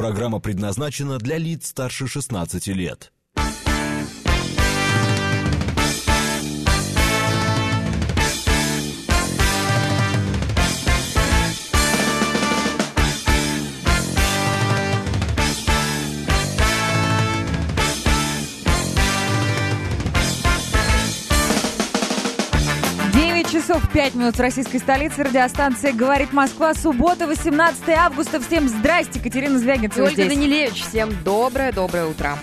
Программа предназначена для лиц старше 16 лет. Часов 5 минут в российской столице. Радиостанция «Говорит Москва». Суббота, 18 августа. Всем здрасте. Катерина Звягинцева Ольга здесь. Данилевич. Всем доброе утро.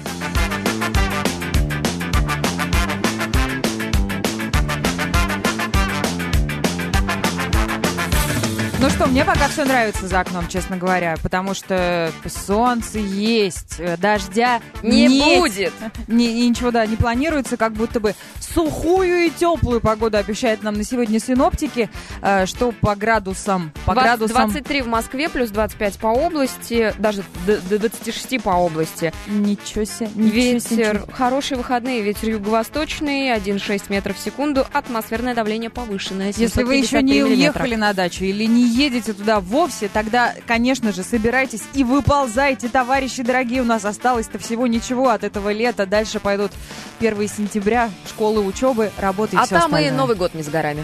Ну что, мне пока все нравится за окном, честно говоря, потому что солнце есть, дождя не будет. Ничего, да, не планируется, как будто бы сухую и теплую погоду обещают нам на сегодня синоптики, что по градусам. 23 в Москве, плюс 25 по области, даже до 26 по области. Ничего себе. Ветер, хорошие выходные, ветер юго-восточный, 1,6 метров в секунду, атмосферное давление повышенное. Если вы еще не уехали на дачу или не едете туда вовсе, тогда, конечно же, собирайтесь и выползайте, товарищи дорогие. У нас осталось-то всего ничего от этого лета. Дальше пойдут 1 сентября, школы, учебы, работы и все остальное. А там и Новый год не с горами.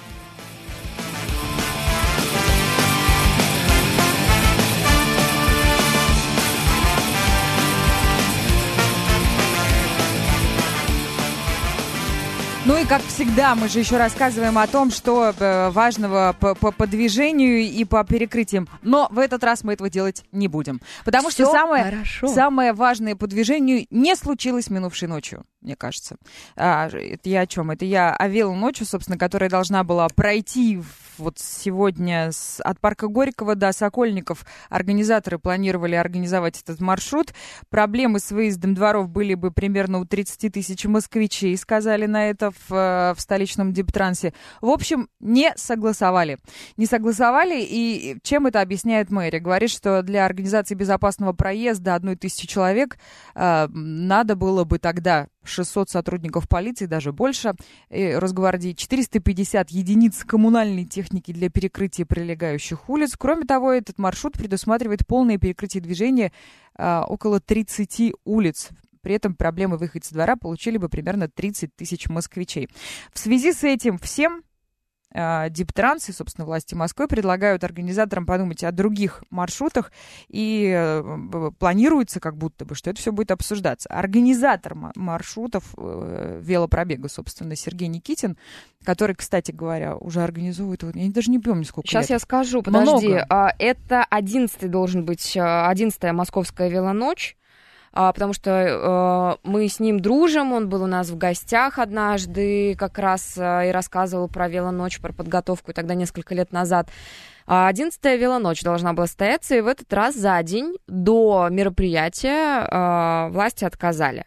Ну и, как всегда, мы же еще рассказываем о том, что важного по движению и по перекрытиям. Но в этот раз мы этого делать не будем. Потому Всё что самое важное по движению не случилось минувшей ночью, мне кажется. Это я о чем? Это я о велоночью, собственно, которая должна была пройти вот сегодня от парка Горького до Сокольников. Организаторы планировали организовать этот маршрут. Проблемы с выездом дворов были бы примерно у 30 тысяч москвичей, сказали на это в столичном Дептрансе. В общем, не согласовали. Не согласовали, и чем это объясняет мэрия? Говорит, что для организации безопасного проезда 1000 человек надо было бы тогда 600 сотрудников полиции, даже больше, Росгвардии, 450 единиц коммунальной техники для перекрытия прилегающих улиц. Кроме того, этот маршрут предусматривает полное перекрытие движения около 30 улиц. При этом проблемы выхода со двора получили бы примерно 30 тысяч москвичей. В связи с этим всем Дептранс и, собственно, власти Москвы предлагают организаторам подумать о других маршрутах, и планируется как будто бы, что это все будет обсуждаться. Организатор маршрутов велопробега, собственно, Сергей Никитин, который, кстати говоря, уже организует, я даже не помню, сколько Сейчас лет. Я скажу, подожди. Много. Это 11-й должен быть, 11-я московская велоночь. Потому что мы с ним дружим, он был у нас в гостях однажды, как раз и рассказывал про велоночь, про подготовку, и тогда несколько лет назад. 11-я велоночь должна была состояться, и в этот раз за день до мероприятия власти отказали.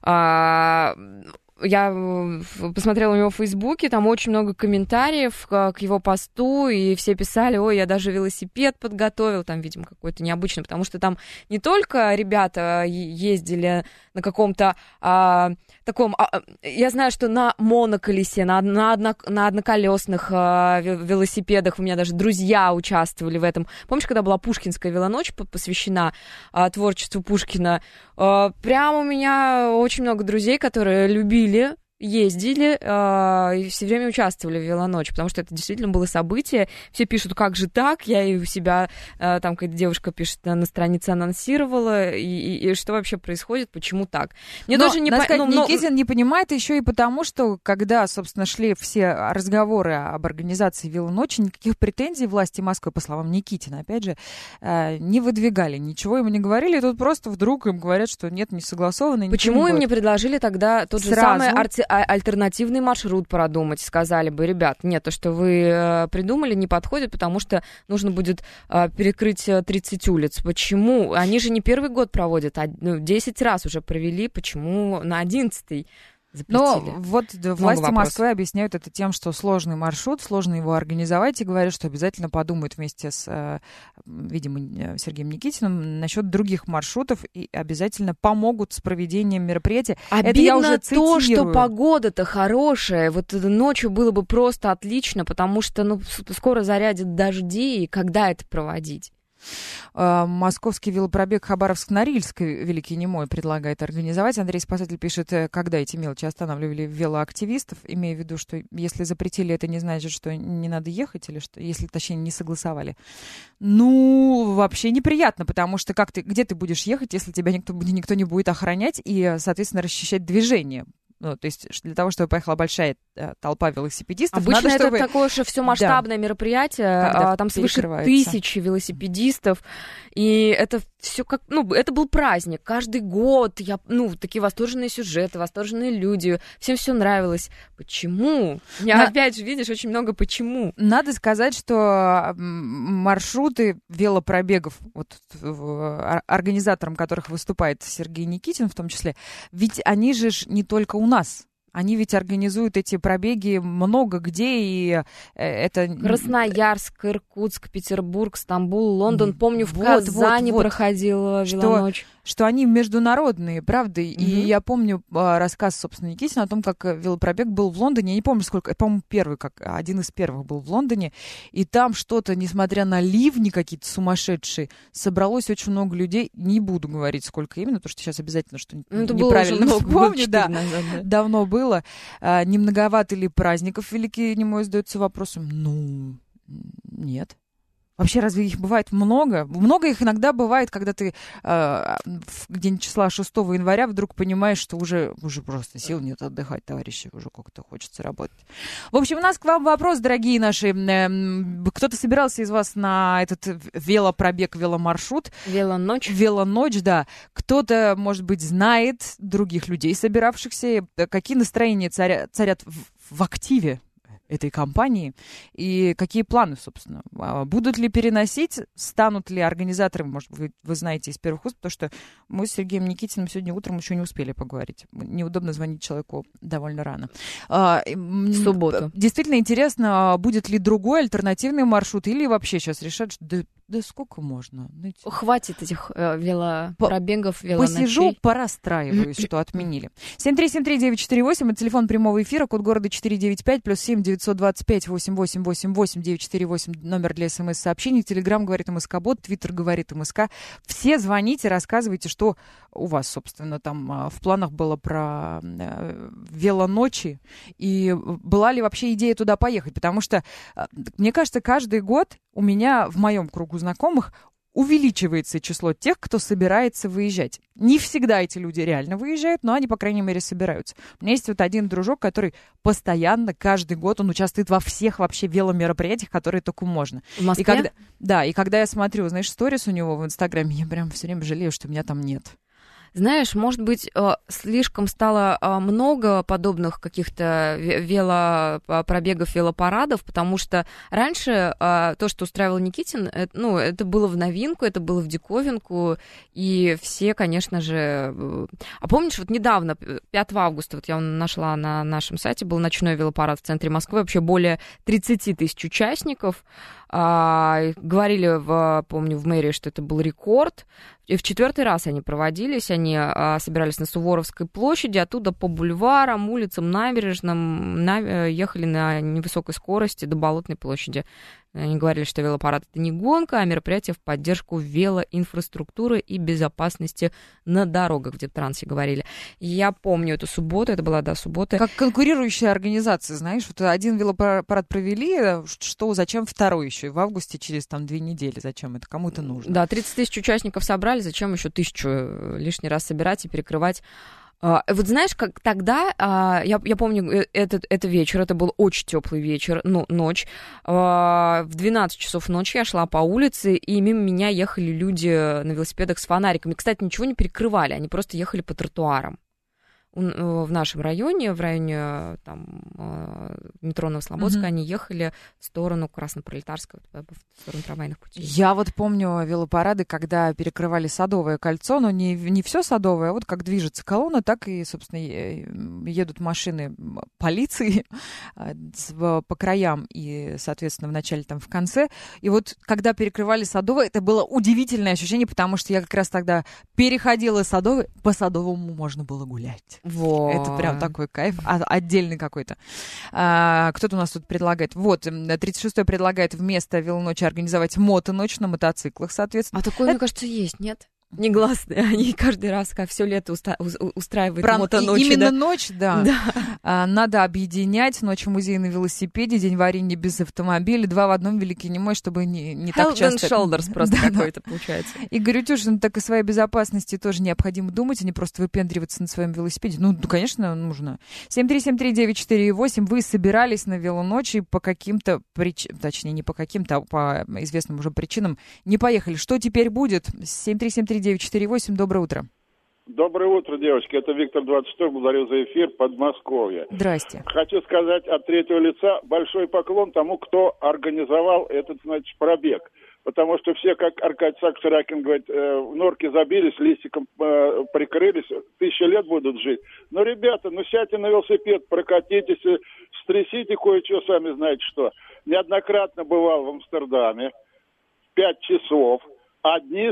Я посмотрела у него в Фейсбуке, там очень много комментариев к его посту, и все писали: ой, я даже велосипед подготовил, там, видимо, какой-то необычный, потому что там не только ребята ездили на каком-то таком, я знаю, что на моноколесе, на одноколесных велосипедах, у меня даже друзья участвовали в этом. Помнишь, когда была Пушкинская велоночь, посвящена творчеству Пушкина? Прям у меня очень много друзей, которые любили, ездили и все время участвовали в велоночи, потому что это действительно было событие. Все пишут: как же так? Я и у себя, там какая-то девушка пишет, на странице анонсировала, и что вообще происходит, почему так? Мне тоже не Никитин не понимает еще и потому, что когда, собственно, шли все разговоры об организации велоночи, никаких претензий власти Москвы, по словам Никитина, опять же, не выдвигали, ничего ему не говорили, и тут просто вдруг им говорят, что нет, не согласовано. Почему им не предложили тогда тот же самый альтернативный маршрут продумать? Сказали бы: ребят, нет, то, что вы придумали, не подходит, потому что нужно будет перекрыть 30 улиц. Почему? Они же не первый год проводят, 10 раз уже провели, почему на 11-й запретили? Но вот власти Москвы объясняют это тем, что сложный маршрут, сложно его организовать, и говорят, что обязательно подумают вместе с, видимо, Сергеем Никитиным насчет других маршрутов и обязательно помогут с проведением мероприятия. Обидно это я уже цитирую. То, что погода-то хорошая, вот ночью было бы просто отлично, потому что скоро зарядят дожди, и когда это проводить? Московский велопробег Хабаровск-Норильск Великий Немой предлагает организовать. Андрей Спасатель пишет, когда эти мелочи останавливали велоактивистов, имея в виду, что если запретили, это не значит, что не надо ехать, или что, если, точнее, не согласовали. Ну, вообще неприятно, потому что где ты будешь ехать, если тебя никто не будет охранять и, соответственно, расчищать движение? Ну, то есть для того, чтобы поехала большая толпа велосипедистов, обычно надо, чтобы... это такое же все масштабное мероприятие, там свыше 1000 велосипедистов, и это все как, это был праздник, каждый год, такие восторженные сюжеты, восторженные люди, всем все нравилось. Почему? Опять же, видишь, очень много почему. Надо сказать, что маршруты велопробегов, организатором которых выступает Сергей Никитин в том числе, ведь они же не только у нас. Они ведь организуют эти пробеги много где, и это... Красноярск, Иркутск, Петербург, Стамбул, Лондон. Помню, в Казани проходила велоночь. Что они международные, правда? И я помню рассказ, собственно, Никитина о том, как велопробег был в Лондоне. Я не помню, сколько, по-моему, один из первых был в Лондоне. И там что-то, несмотря на ливни какие-то сумасшедшие, собралось очень много людей. Не буду говорить, сколько именно, потому что сейчас обязательно что-нибудь неправильно вспомню. Да, давно было. Не многовато ли праздников Великий Немой, задается вопросом? Нет. Вообще, разве их бывает много? Много их иногда бывает, когда ты в день числа 6 января вдруг понимаешь, что уже просто сил нет отдыхать, товарищи, уже как-то хочется работать. В общем, у нас к вам вопрос, дорогие наши. Кто-то собирался из вас на этот велопробег, веломаршрут? Велоночь, да. Кто-то, может быть, знает других людей, собиравшихся. Какие настроения царят в активе этой компании, и какие планы, собственно. Будут ли переносить, станут ли организаторы, может быть, вы знаете из первых уст, потому что мы с Сергеем Никитиным сегодня утром еще не успели поговорить. Неудобно звонить человеку довольно рано. В субботу. Действительно интересно, будет ли другой альтернативный маршрут, или вообще сейчас решат, что да сколько можно? Хватит этих велопробегов, велоночей. Посижу, порастраиваюсь, что отменили. 7373948, это телефон прямого эфира, код города 495, +7 925 8888 948, номер для СМС-сообщений. Телеграм говорит МСК-бот, Твиттер говорит МСК. Все звоните, рассказывайте, что у вас, собственно, там в планах было про велоночи, и была ли вообще идея туда поехать, потому что, мне кажется, каждый год у меня в моем кругу знакомых увеличивается число тех, кто собирается выезжать. Не всегда эти люди реально выезжают, но они, по крайней мере, собираются. У меня есть один дружок, который постоянно, каждый год, он участвует во всех вообще веломероприятиях, которые только можно. В Москве? И когда я смотрю, знаешь, сторис у него в Инстаграме, я прям все время жалею, что меня там нет. Знаешь, может быть, слишком стало много подобных каких-то велопробегов, велопарадов, потому что раньше то, что устраивал Никитин, это было в новинку, это было в диковинку, и все, конечно же... А помнишь, недавно, 5 августа, я нашла на нашем сайте, был ночной велопарад в центре Москвы, вообще более 30 тысяч участников. Говорили, помню, в мэрии, что это был рекорд. И в 4-й раз они проводились, они собирались на Суворовской площади, оттуда по бульварам, улицам, набережным, ехали на невысокой скорости до Болотной площади. Они говорили, что велопарад — это не гонка, а мероприятие в поддержку велоинфраструктуры и безопасности на дорогах, в Дептрансе говорили. Я помню эту субботу, это была, суббота. Как конкурирующие организации, знаешь, один велопарад провели, зачем второй еще? В августе через 2 недели, зачем это? Кому это нужно? Да, 30 тысяч участников собрали, зачем еще 1000 лишний раз собирать и перекрывать? Знаешь, как тогда, я помню этот вечер, это был очень теплый вечер, ночь, в 12 часов ночи я шла по улице, и мимо меня ехали люди на велосипедах с фонариками. Кстати, ничего не перекрывали, они просто ехали по тротуарам. В нашем районе, в районе метро Новослободска, они ехали в сторону Краснопролетарского, в сторону трамвайных путей. Я помню велопарады, когда перекрывали Садовое кольцо, но не все Садовое, а как движется колонна, так и, собственно, едут машины полиции по краям и, соответственно, в начале, в конце. И когда перекрывали Садовое, это было удивительное ощущение, потому что я как раз тогда переходила Садовое, по Садовому можно было гулять. Это прям такой кайф, отдельный какой-то. Кто-то у нас тут предлагает, 36-й предлагает вместо велоночи организовать мотоночь на мотоциклах, соответственно. А такое, мне кажется, есть, нет? Негласные, они каждый раз, как все лето устраивают мотоночи. Именно ночь, да. Надо объединять ночь в музее на велосипеде, день варенья без автомобиля, 2 в одном, великий немой, чтобы не так часто... Head and shoulders просто какой-то получается. Игорь Утюшин, так и своей безопасности тоже необходимо думать, а не просто выпендриваться на своем велосипеде. Ну, конечно, нужно. 7373948, вы собирались на велоночи по каким-то причинам, точнее, не по каким-то, а по известным уже причинам, не поехали. Что теперь будет? 7373948, доброе утро. Доброе утро, девочки. Это Виктор 26, благодарю за эфир, Подмосковье. Здрасте. Хочу сказать от третьего лица большой поклон тому, кто организовал этот, пробег. Потому что все, как Аркадий Саксаракин говорит, в норке забились, листиком прикрылись, 1000 лет будут жить. Но, ребята, сядьте на велосипед, прокатитесь, стрясите кое-что, сами знаете что. Неоднократно бывал в Амстердаме, 5 часов. Одни,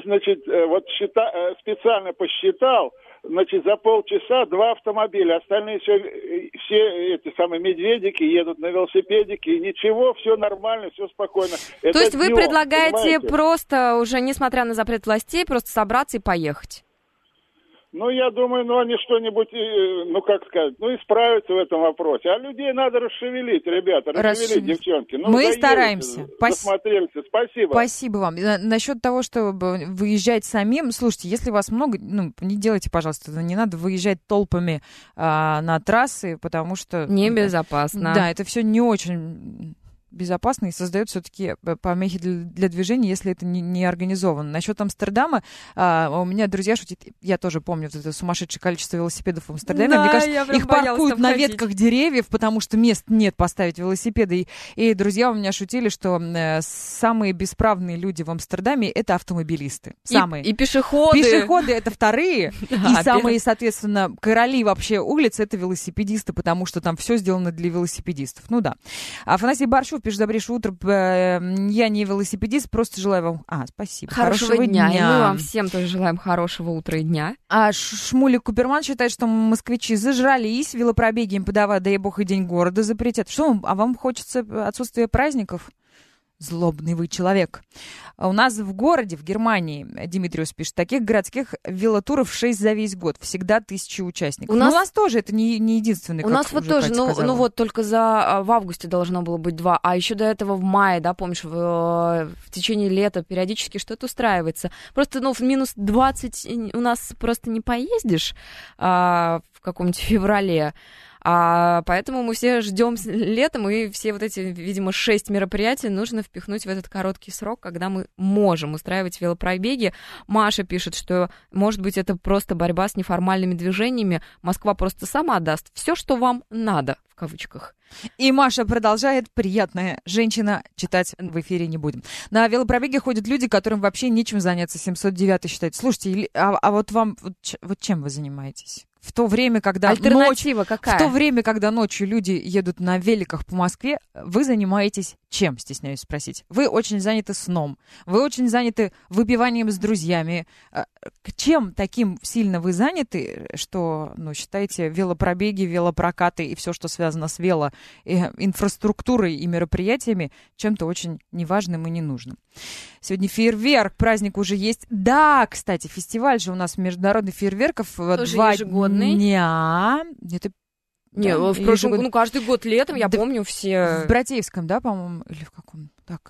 специально посчитал, за полчаса 2 автомобиля, остальные все эти самые медведики едут на велосипедике, и ничего, все нормально, все спокойно. То есть вы предлагаете просто, уже несмотря на запрет властей, просто собраться и поехать? Я думаю, они что-нибудь, исправятся в этом вопросе. А людей надо расшевелить, ребята, расшевелить, девчонки. Мы стараемся. Засмотрелись. Спасибо. Спасибо вам. Насчет того, чтобы выезжать самим, слушайте, если вас много, не делайте, пожалуйста, не надо выезжать толпами на трассы, потому что... Небезопасно. Да, это все не очень... безопасно и создает все-таки помехи для движения, если это не организовано. Насчет Амстердама, у меня друзья шутят, я тоже помню это сумасшедшее количество велосипедов в Амстердаме. Да, мне кажется, их паркуют на ветках деревьев, потому что мест нет поставить велосипеды. И друзья у меня шутили, что самые бесправные люди в Амстердаме — это автомобилисты. И пешеходы. Пешеходы — это вторые. И самые, соответственно, короли вообще улиц — это велосипедисты, потому что там все сделано для велосипедистов. Ну да. Афанасий Баршов пишет: добрейшее утро. Я не велосипедист, просто желаю вам... спасибо. Хорошего дня. И мы вам всем тоже желаем хорошего утра и дня. А Шмулик Куперман считает, что москвичи зажрались, велопробеги им подавать, дай бог, и день города запретят. Что вам хочется отсутствие праздников? Злобный вы человек. У нас в городе, в Германии, Димитриус пишет, таких городских велотуров 6 за весь год. Всегда 1000 участников. У нас тоже это не единственный. У нас вот тоже, только в августе должно было быть 2, а еще до этого в мае, да, помнишь, в течение лета периодически что-то устраивается. Просто, в минус 20 у нас просто не поездишь в каком-нибудь феврале. Поэтому мы все ждем летом, и все вот эти, видимо, 6 мероприятий нужно впихнуть в этот короткий срок, когда мы можем устраивать велопробеги. Маша пишет, что, может быть, это просто борьба с неформальными движениями. Москва просто сама даст все, что вам надо, в кавычках. И Маша продолжает: приятная женщина, читать в эфире не будем. На велопробеге ходят люди, которым вообще нечем заняться. 709 считает. Слушайте, вот вам, вот чем вы занимаетесь? В то время, когда альтернатива какая? В то время, когда ночью люди едут на великах по Москве, вы занимаетесь чем, стесняюсь спросить? Вы очень заняты сном, вы очень заняты выпиванием с друзьями. Чем таким сильно вы заняты, что, считаете, велопробеги, велопрокаты и все, что связано с инфраструктурой и мероприятиями, чем-то очень неважным и ненужным? Сегодня фейерверк, праздник уже есть. Да, кстати, фестиваль же у нас международный фейерверков. Тоже 2 ежегодный. Дня. В прошлом, каждый год летом, я помню все... В Братеевском, да, по-моему, или в каком? Так...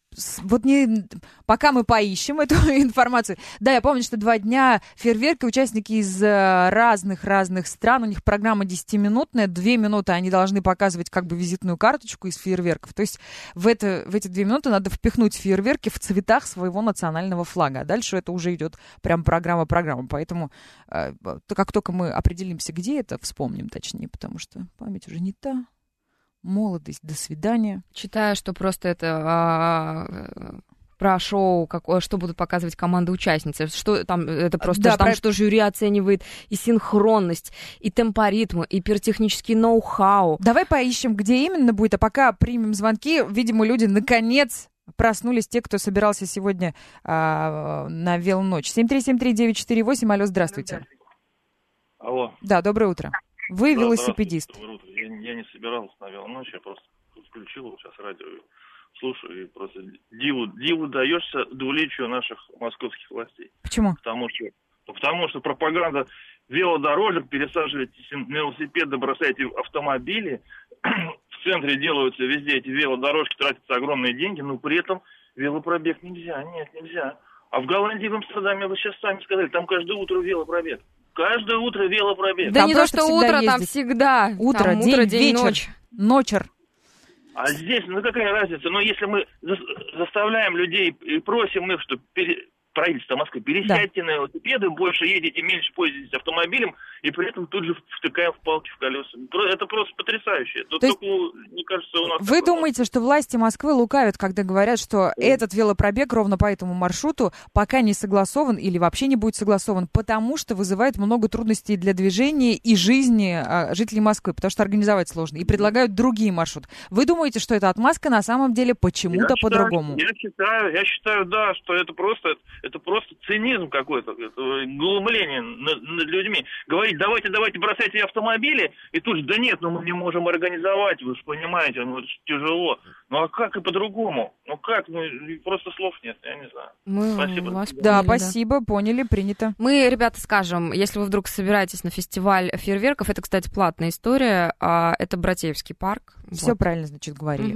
Пока мы поищем эту информацию. Да, я помню, что 2 дня фейерверки, участники из разных стран. У них программа 10-минутная. 2 минуты они должны показывать как бы визитную карточку из фейерверков. То есть в эти 2 минуты надо впихнуть фейерверки в цветах своего национального флага. А дальше это уже идет прям программа. Поэтому как только мы определимся, где это, вспомним точнее, потому что память уже не та. Молодость, до свидания. Читаю, что просто это про шоу, что будут показывать команды-участницы. Что там, это просто что жюри оценивает и синхронность, и темпоритм, и пиротехнический ноу-хау. Давай поищем, где именно будет, а пока примем звонки. Видимо, люди наконец проснулись, те, кто собирался сегодня на велоночь. 7373948, алло, здравствуйте. Алло. Да, доброе утро. Вы Да, велосипедист. доброе утро. Я не собирался на велоночь, я просто включил вот сейчас радио, слушаю, и просто диву даешься двуличию наших московских властей. Почему? Потому что пропаганда велодорожек, пересаживаете на велосипеды, бросаете автомобили, в центре делаются везде эти велодорожки, тратятся огромные деньги, но при этом велопробег нельзя, нельзя. А в Голландии, в Амстердаме, вы сейчас сами сказали, там каждое утро велопробег. Каждое утро велопробег. Да Там не то, что утро, ездить. там всегда. Утро, Там день, день, вечер, ночь. ночер. А здесь, какая разница? Но если мы заставляем людей и просим их, что правительство Москвы, пересядьте на велосипеды, больше едете, меньше пользуетесь автомобилем, и при этом тут же втыкаем в палки в колеса. Это просто потрясающе. Тут есть, только, мне кажется, у нас... Вы думаете, что власти Москвы лукавят, когда говорят, что этот велопробег ровно по этому маршруту пока не согласован или вообще не будет согласован, потому что вызывает много трудностей для движения и жизни жителей Москвы, потому что организовать сложно, и предлагают другие маршруты. Вы думаете, что это отмазка, на самом деле почему-то по-другому? Я считаю, да, что это просто цинизм какой-то, это глумление над людьми. Говорить, давайте бросайте автомобили, и тут же, да нет, мы не можем организовать, вы же понимаете, это тяжело. А как и по-другому? Просто слов нет, я не знаю. Спасибо. Да, спасибо, поняли, принято. Мы, ребята, скажем, если вы вдруг собираетесь на фестиваль фейерверков, это, кстати, платная история, это Братеевский парк. Все правильно, значит, говорили.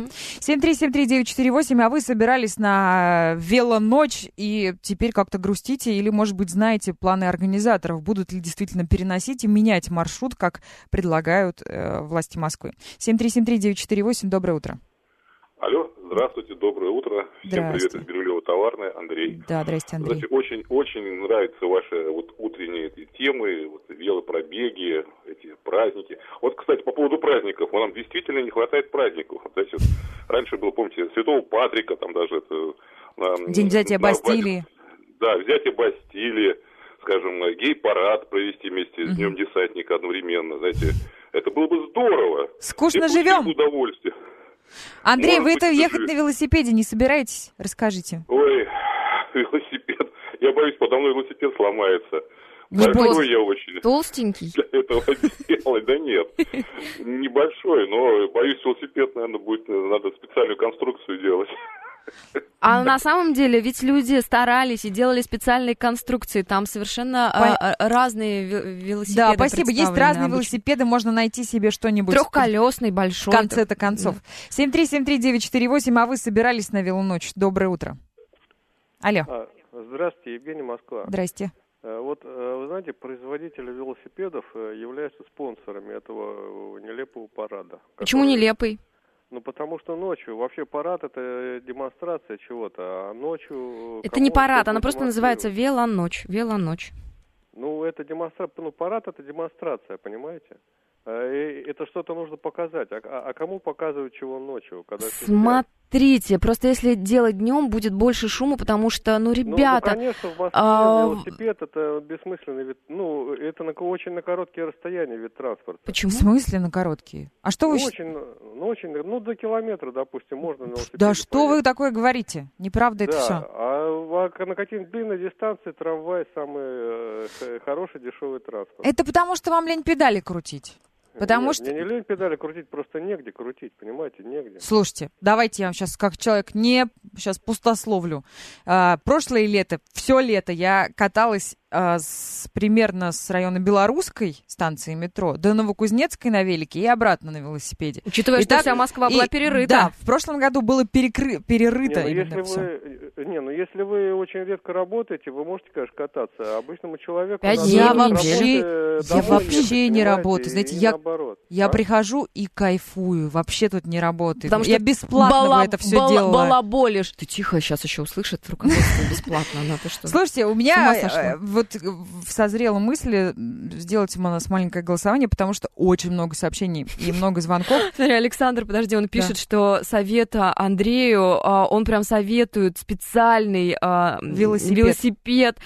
7373948, а вы собирались на велоночь и теперь как-то грустите или, может быть, знаете планы организаторов, будут ли действительно переносить и менять маршрут, как предлагают власти Москвы. 7373948, доброе утро. Алло, здравствуйте, доброе утро. Всем привет из Бирюлево-Товарной, Андрей. Да, здрасте, Андрей. Знаете, очень нравятся ваши утренние темы, велопробеги, эти праздники. Кстати, по поводу праздников, нам действительно не хватает праздников. Знаете, раньше было, помните, Святого Патрика, там даже это... День взятия Бастилии. Да, взятие Бастилии, скажем, гей-парад провести вместе с Днем Десантника одновременно, знаете, это было бы здорово. Скучно живем. Удовольствие. Андрей, вы-то ехать на велосипеде не собираетесь? Расскажите. Ой, велосипед. Я боюсь, подо мной велосипед сломается. Большой я очень. Толстенький? Для этого делать, да нет. Небольшой, но боюсь, велосипед, наверное, надо специальную конструкцию делать. А на самом деле ведь люди старались и делали специальные конструкции, там совершенно разные велосипеды. Да, спасибо, есть разные велосипеды, можно найти себе что-нибудь. Трехколесный, большой. В конце-то концов. 7373948, а вы собирались на велоночь. Доброе утро. Алло. Здравствуйте, Евгений, Москва. Здрасте. Вы знаете, производители велосипедов являются спонсорами этого нелепого парада. Почему нелепый? Потому что ночью, вообще парад это демонстрация чего-то, а ночью... Это не парад, она просто называется велоночь. Это демонстрация, парад это демонстрация, понимаете? Это что-то нужно показать. А кому показывают чего ночью? Когда Смотрите, просто если делать днем, будет больше шума, потому что, ребята... конечно, в Москве велосипед это бессмысленный вид. Это очень на короткие расстояния вид транспорта. Почему? В смысле на короткие? А что вы... до километра, допустим, можно на велосипеде. Да что вы такое говорите? Неправда это все. А на какие-нибудь длинные дистанции трамвай самый хороший, дешевый транспорт. Это потому, что вам лень педали крутить. Потому что... Мне не лень педали крутить, просто негде крутить, понимаете, негде. Слушайте, давайте я вам сейчас, как человек, сейчас пустословлю. Прошлое лето, все лето я каталась примерно с района Белорусской станции метро до Новокузнецкой на велике и обратно на велосипеде. Учитывая, что вся Москва была перерыта. Да, в прошлом году было перерыто. Если вы очень редко работаете, вы можете, конечно, кататься. А обычному человеку... Я вообще не работаю. Знаете, я прихожу и кайфую. Вообще тут не работает. Потому что я бесплатно это все делала. Балаболишь. Ты тихо, сейчас еще услышат руководство бесплатно. Слушайте, у меня созрела мысль сделать у нас маленькое голосование, потому что очень много сообщений и много звонков. Смотри, Александр, подожди, он пишет, что совета Андрею, он прям советует специальный велосипед.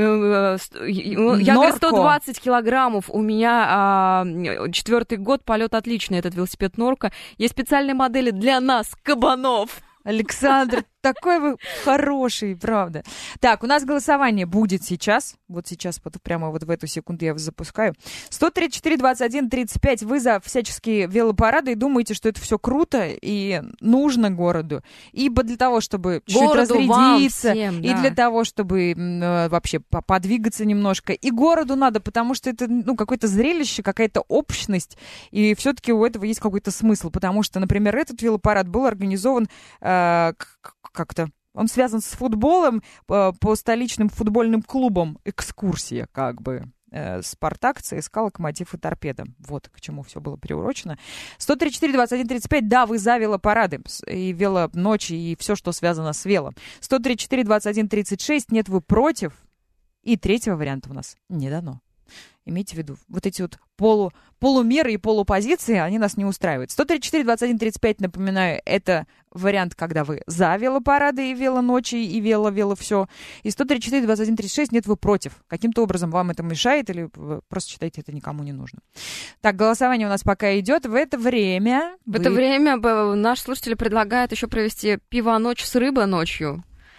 Я говорю, 120 килограммов. У меня 4-й год, полет отличный, этот велосипед Норко. Есть специальные модели для нас, кабанов. Александр, такой вы хороший, правда. Так, у нас голосование будет сейчас. Вот сейчас, вот прямо вот в эту секунду я вас запускаю. 134-21-35. Вы за всяческие велопарады и думаете, что это все круто и нужно городу. Ибо для того, чтобы чуть-чуть разрядиться, всем, и для того, чтобы вообще подвигаться немножко. И городу надо, потому что это какое-то зрелище, какая-то общность. И все-таки у этого есть какой-то смысл. Потому что, например, этот велопарад был организован как-то. Он связан с футболом, по столичным футбольным клубам. Экскурсия, как бы. Спартак, ЦСКА, Локомотив и Торпедо. Вот к чему все было приурочено. 134-21-35. Да, вы за велопарады и велоночи, и все, что связано с велом. 134-21-36. Нет, вы против. И третьего варианта у нас не дано. Имейте в виду, вот эти вот полумеры и полупозиции, они нас не устраивают. 134-21-35, напоминаю, это вариант, когда вы за велопарады и велоночи, и вело все. И 134-21-36, нет, вы против. Каким-то образом вам это мешает, или вы просто считаете, это никому не нужно. Так, голосование у нас пока идет. В это время наши слушатели предлагают еще провести пиво-ночь с рыбой ночью.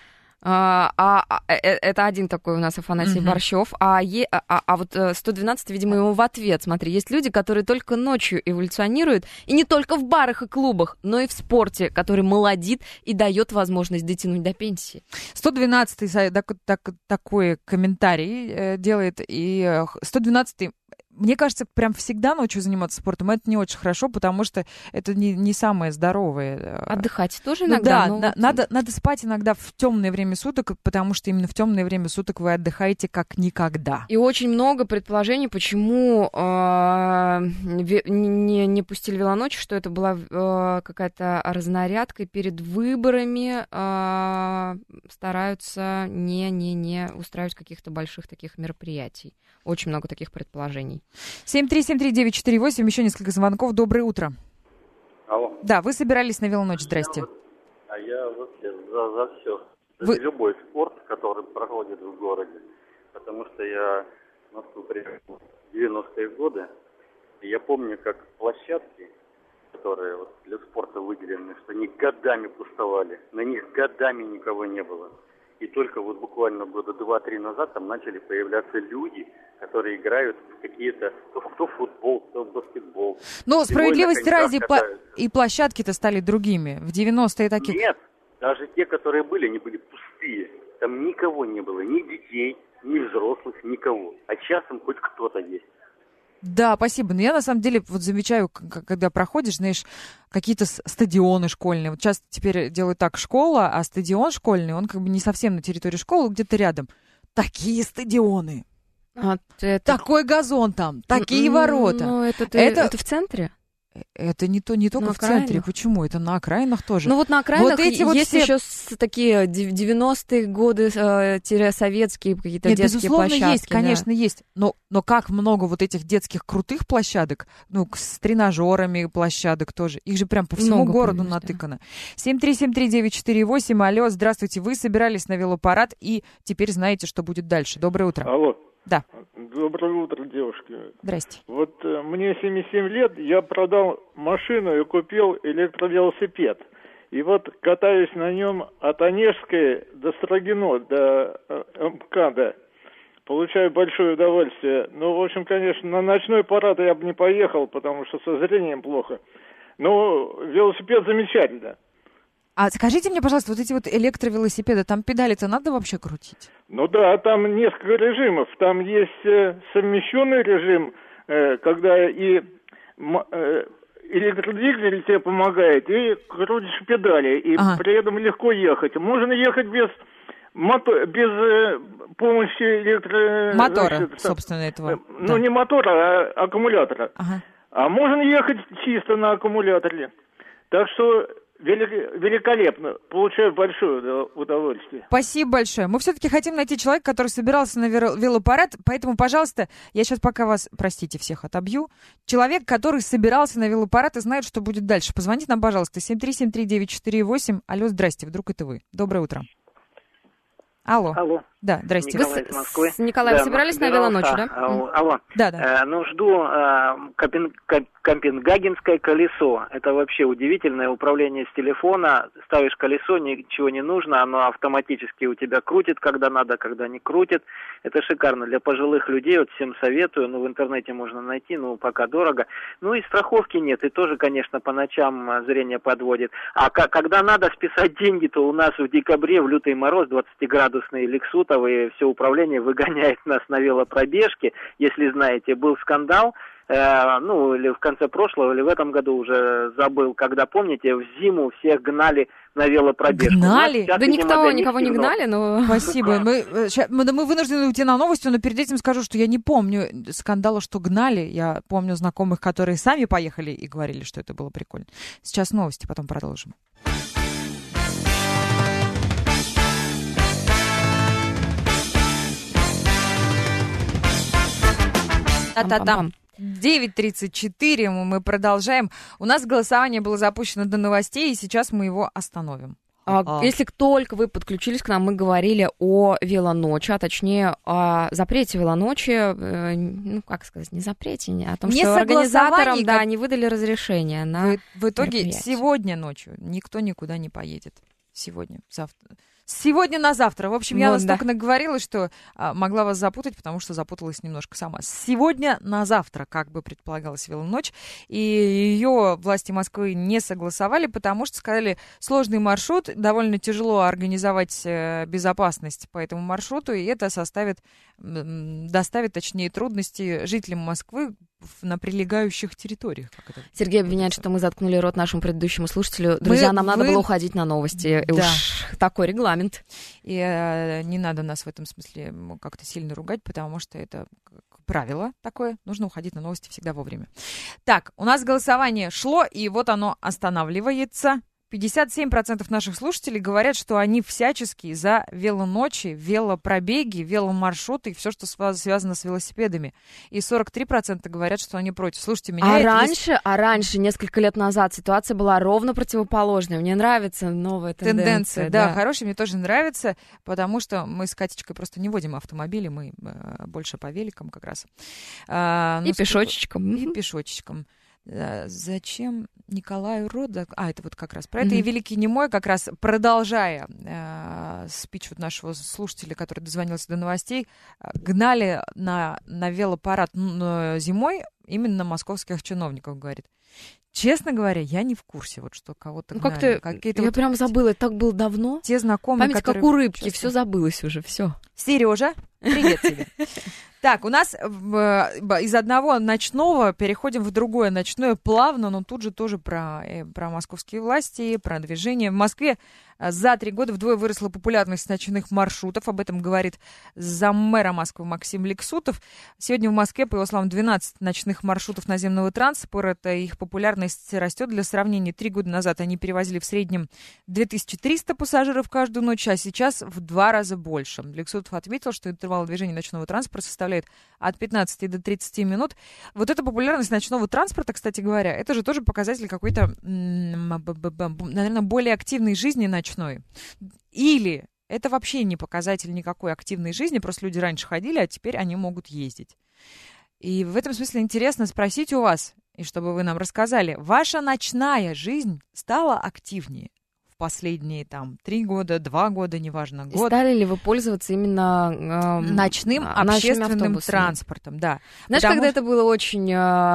Это один такой у нас Афанасий Борщев. А вот 112, видимо, ему в ответ. Смотри, есть люди, которые только ночью эволюционируют, и не только в барах и клубах, но и в спорте, который молодит и дает возможность дотянуть до пенсии. 112-й такой комментарий делает, и 112-й, мне кажется, прям всегда ночью заниматься спортом, это не очень хорошо, потому что это не самое здоровое. Отдыхать тоже иногда. Надо спать иногда в темное время суток, потому что именно в темное время суток вы отдыхаете как никогда. И очень много предположений, почему не пустили велоночь, что это была какая-то разнарядка, и перед выборами стараются не устраивать каких-то больших таких мероприятий. Очень много таких предположений. 7373948, еще несколько звонков. Доброе утро. Алло. Да, вы собирались на велоночь, здрасте. Я вообще за все. За любой спорт, который проходит в городе. Потому что я в Москву приехал в 90-е годы. И я помню, как площадки, которые вот для спорта выделены, что они годами пустовали. На них годами никого не было. И только вот буквально года 2-3 назад там начали появляться люди, которые играют в какие-то, то футбол, то баскетбол. Но справедливости ради, и площадки-то стали другими. В 90-е такие... Нет, даже те, которые были, они были пустые. Там никого не было, ни детей, ни взрослых, никого. А сейчас там хоть кто-то есть. Да, спасибо. Но я, на самом деле, вот замечаю, когда проходишь, знаешь, какие-то стадионы школьные. Вот часто теперь делают так: школа, а стадион школьный, он как бы не совсем на территории школы, где-то рядом. Такие стадионы. Такой газон там, такие ворота. Ну, это в центре? Это не только в центре. Почему? Это на окраинах тоже. Ну вот на окраинах вот эти есть все... еще такие 90-е годы, советские какие-то детские площадки. Безусловно, есть, конечно, да. есть. Но как много вот этих детских крутых площадок, с тренажерами площадок тоже. Их же прям по всему городу натыкано. 7373948, алло, здравствуйте. Вы собирались на велопарад и теперь знаете, что будет дальше. Доброе утро. Алло. Да. Доброе утро, девушки. Здрасте. Вот мне 77 лет, я продал машину и купил электровелосипед. И вот катаюсь на нем от Онежской до Строгино, до МКАДа. Получаю большое удовольствие. Ну, в общем, конечно, на ночной парад я бы не поехал, потому что со зрением плохо. Но велосипед замечательно. А скажите мне, пожалуйста, вот эти вот электровелосипеды, там педали-то надо вообще крутить? Ну да, там несколько режимов. Там есть совмещенный режим, когда и электродвигатель тебе помогает, и крутишь педали, и при этом легко ехать. Можно ехать без помощи мотора, собственно, этого. Ну, не мотора, а аккумулятора. А можно ехать чисто на аккумуляторе. Так что... Великолепно. Получаю большое удовольствие. Спасибо большое. Мы все-таки хотим найти человека, который собирался на велопарад, поэтому, пожалуйста, я сейчас пока вас, простите, всех отобью. Человек, который собирался на велопарад и знает, что будет дальше. Позвоните нам, пожалуйста, 7373948. Алло, здрасте, вдруг это вы. Доброе утро. Алло. Алло. Да, здрасте. Николай из Москвы. С Николаем собирались на велоночь, да? Алло. Да. Жду Копенгагенское колесо. Это вообще удивительное управление с телефона. Ставишь колесо, ничего не нужно, оно автоматически у тебя крутит, когда надо, когда не крутит. Это шикарно. Для пожилых людей, всем советую. В интернете можно найти, пока дорого. И страховки нет. И тоже, конечно, по ночам зрение подводит. А когда надо списать деньги, то у нас в декабре, в лютый мороз, 20-градусный лексутовый, все управление выгоняет нас на велопробежке. Если знаете, был скандал. Или в конце прошлого, или в этом году уже забыл, когда, помните, в зиму всех гнали на велопробежку. Гнали? Да никого не гнали, но... Спасибо. Мы вынуждены уйти на новости, но перед этим скажу, что я не помню скандала, что гнали. Я помню знакомых, которые сами поехали и говорили, что это было прикольно. Сейчас новости, потом продолжим. Та-та-там. 9:34, мы продолжаем. У нас голосование было запущено до новостей, и сейчас мы его остановим. Если только вы подключились к нам, мы говорили о велоночи, а точнее о запрете велоночи, не запрете, о том, что организаторам не выдали разрешение на в итоге сегодня ночью никто никуда не поедет. Сегодня на завтра. В общем, я настолько наговорила, что могла вас запутать, потому что запуталась немножко сама. Сегодня на завтра, как бы предполагалась велоночь, и ее власти Москвы не согласовали, потому что сказали, сложный маршрут, довольно тяжело организовать безопасность по этому маршруту, и это доставит трудности жителям Москвы на прилегающих территориях. Сергей обвиняет, что мы заткнули рот нашему предыдущему слушателю. Друзья, нам надо было уходить на новости. Да. Уж такой регламент. И не надо нас в этом смысле как-то сильно ругать, потому что это правило такое. Нужно уходить на новости всегда вовремя. Так, у нас голосование шло, и вот оно останавливается. 57% наших слушателей говорят, что они всячески за велоночи, велопробеги, веломаршруты и все, что связано с велосипедами. И 43% говорят, что они против. Слушайте, меня раньше, несколько лет назад, ситуация была ровно противоположной. Мне нравится новая тенденция. Да, хорошая, мне тоже нравится, потому что мы с Катечкой просто не водим автомобили, мы больше по великам как раз. Пешочечком. Зачем Николаю Рода... это вот как раз про это. И Великий Немой, как раз продолжая спич нашего слушателя, который дозвонился до новостей, гнали на велопарад зимой именно московских чиновников, говорит. Честно говоря, я не в курсе, что кого-то гнали. Я прям забыла, это так было давно. Те знакомые, память как у рыбки, все забылось уже, все. Сережа, привет тебе. Так, у нас из одного ночного переходим в другое ночное плавно, но тут же тоже про московские власти, про движение. В Москве за 3 года вдвое выросла популярность ночных маршрутов. Об этом говорит заммэра Москвы Максим Лексутов. Сегодня в Москве, по его словам, 12 ночных маршрутов наземного транспорта. Их популярность растет. Для сравнения, 3 года назад они перевозили в среднем 2300 пассажиров каждую ночь, а сейчас в 2 раза больше. Лексутов отметил, что интервал движения ночного транспорта составляет от 15 до 30 минут. Вот эта популярность ночного транспорта, кстати говоря, это же тоже показатель какой-то, наверное, более активной жизни ночной. Или это вообще не показатель никакой активной жизни, просто люди раньше ходили, а теперь они могут ездить. И в этом смысле интересно спросить у вас, и чтобы вы нам рассказали, ваша ночная жизнь стала активнее в последние 3 года, 2 года, неважно, год. Стали ли вы пользоваться именно ночным общественным транспортом? Да. Знаешь, когда это было очень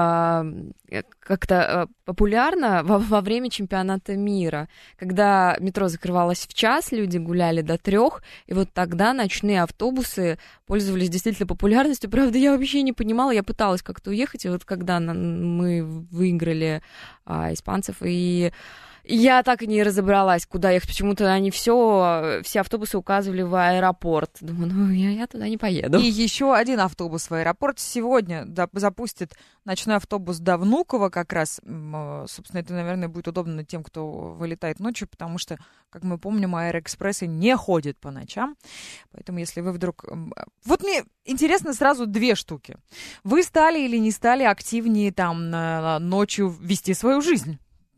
как-то популярно во время чемпионата мира, когда метро закрывалось в час, люди гуляли до 3, и вот тогда ночные автобусы пользовались действительно популярностью. Правда, я вообще не понимала, я пыталась как-то уехать, и вот когда мы выиграли испанцев, и я так и не разобралась, куда ехать. Почему-то они все автобусы указывали в аэропорт. Думаю, я туда не поеду. И еще один автобус в аэропорт сегодня запустит ночной автобус до Внуково как раз. Собственно, это, наверное, будет удобно тем, кто вылетает ночью, потому что, как мы помним, аэроэкспрессы не ходят по ночам. Поэтому, если вы вдруг... Вот мне интересно сразу 2 штуки. Вы стали или не стали активнее ночью вести свою жизнь?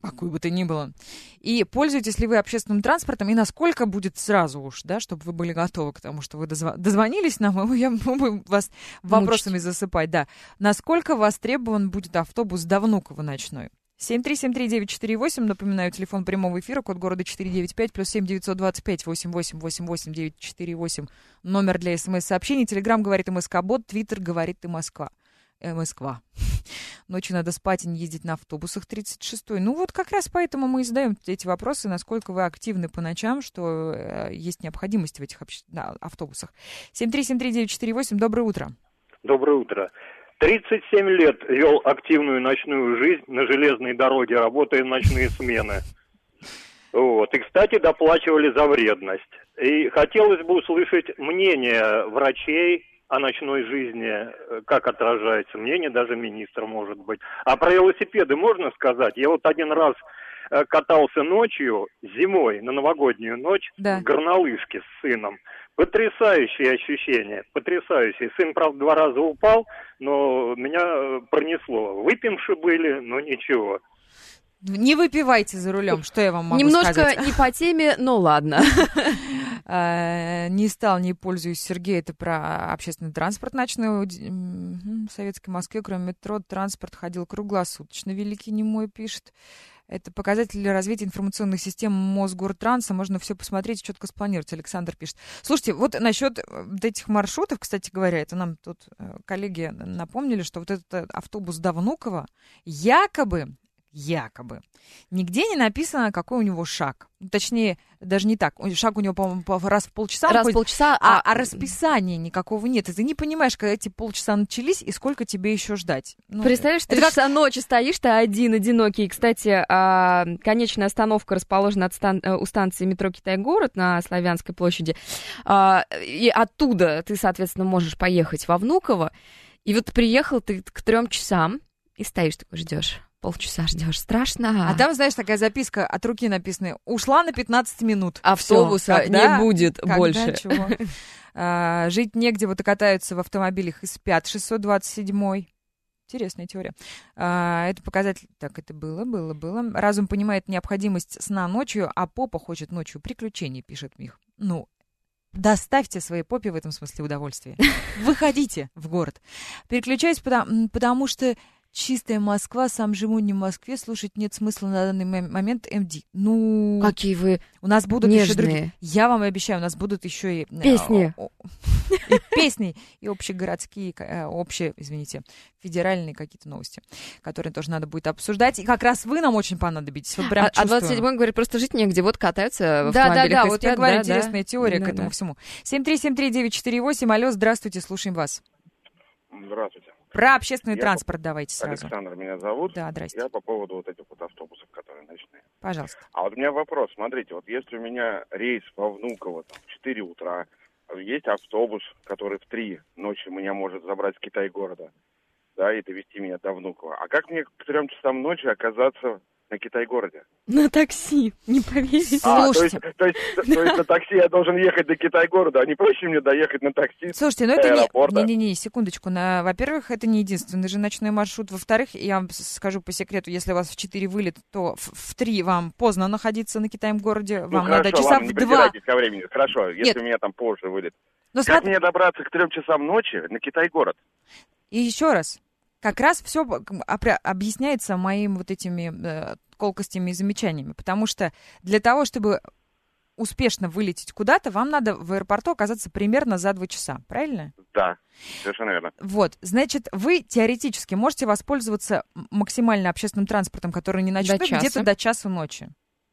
какой бы то ни было. И пользуетесь ли вы общественным транспортом, и насколько будет сразу уж, да, чтобы вы были готовы к тому, что вы дозвонились нам, и я буду вас вопросами засыпать, да. Насколько востребован будет автобус до Внуково ночной? 7373948, напоминаю, телефон прямого эфира, код города 495, плюс 7-925-88-88-948, номер для СМС-сообщений, Телеграм говорит МСК-бот, Твиттер говорит и Москва. Москва. Ночью надо спать и не ездить на автобусах 36-й. Ну вот как раз поэтому мы и задаем эти вопросы, насколько вы активны по ночам, что есть необходимость в этих автобусах. 7373948, доброе утро. Доброе утро. 37 лет вел активную ночную жизнь на железной дороге, работая в ночные смены. Вот. И, кстати, доплачивали за вредность. И хотелось бы услышать мнение врачей о ночной жизни, как отражается мнение даже министра, может быть. А про велосипеды можно сказать? Я вот один раз катался ночью, зимой, на новогоднюю ночь, в горнолыжке с сыном. Потрясающие ощущения, потрясающие. Сын, правда, 2 раза упал, но меня пронесло. Выпивши были, но ничего. Не выпивайте за рулем, что я вам могу сказать. Немножко не по теме, но ладно. Не стал, не пользуюсь, Сергей, это про общественный транспорт ночной. В Советской Москве, кроме метро, транспорт ходил круглосуточно. Великий Немой пишет. Это показатель развития информационных систем Мосгортранса. Можно все посмотреть, четко спланировать. Александр пишет. Слушайте, вот насчет этих маршрутов, кстати говоря, это нам тут коллеги напомнили, что вот этот автобус до Внуково якобы, нигде не написано, какой у него шаг. Точнее, даже не так. Шаг у него, по-моему, раз в полчаса. А расписания никакого нет. И ты не понимаешь, когда эти полчаса начались и сколько тебе еще ждать. Представляешь, 3 часа ночи стоишь, ты один, одинокий. Кстати, конечная остановка расположена у станции метро Китай-город на Славянской площади. И оттуда ты, соответственно, можешь поехать во Внуково. И вот приехал ты к 3 часам и стоишь такой, ждешь. Полчаса ждешь, страшно. А там, знаешь, такая записка от руки написанная. Ушла на 15 минут. Автобуса не будет больше. Жить негде, вот и катаются в автомобилях и спят. 627-й. Интересная теория. Это показатель... Так, это было. Разум понимает необходимость сна ночью, а попа хочет ночью приключений, пишет Мих. Ну, доставьте своей попе в этом смысле удовольствие. Выходите в город. Переключаюсь, потому что чистая Москва, сам живу не в Москве, слушать нет смысла на данный момент МД. Ну, какие вы у нас будут нежные. Еще другие. Я вам обещаю, у нас будут еще и песни. И песни, и общегородские, федеральные какие-то новости, которые тоже надо будет обсуждать. И как раз вы нам очень понадобитесь. Вот прям а 27-й говорит, просто жить негде, вот катаются в автомобилях. Да, вот я говорю, интересная теория к этому всему. 7373948, алло, здравствуйте, слушаем вас. Здравствуйте. Про общественный транспорт давайте сразу. Александр меня зовут. Да, здрасте. Я по поводу вот этих вот автобусов, которые ночные. Пожалуйста. А вот у меня вопрос. Смотрите, вот если у меня рейс во Внуково в 4 утра, есть автобус, который в 3 ночи меня может забрать с Китай-города, да, и довести меня до Внуково. А как мне к 3 часам ночи оказаться на Китай-городе? На такси, не поверите. Слушайте. То есть на такси я должен ехать до Китай-города, а не проще мне доехать на такси? Слушайте, ну это не, секундочку. Во-первых, это не единственный же ночной маршрут. Во-вторых, я вам скажу по секрету, если у вас в 4 вылет, то в 3 вам поздно находиться на Китай-городе. Вам надо часа в 2. Ко времени. Хорошо, если у меня там позже вылет. Как мне добраться к 3 часам ночи на Китай-город? И еще раз. Как раз все объясняется моими вот этими колкостями и замечаниями. Потому что для того, чтобы успешно вылететь куда-то, вам надо в аэропорту оказаться примерно за 2 часа. Правильно? Да, совершенно верно. Вот, значит, вы теоретически можете воспользоваться максимально общественным транспортом, который не ночной, где-то до часу ночи.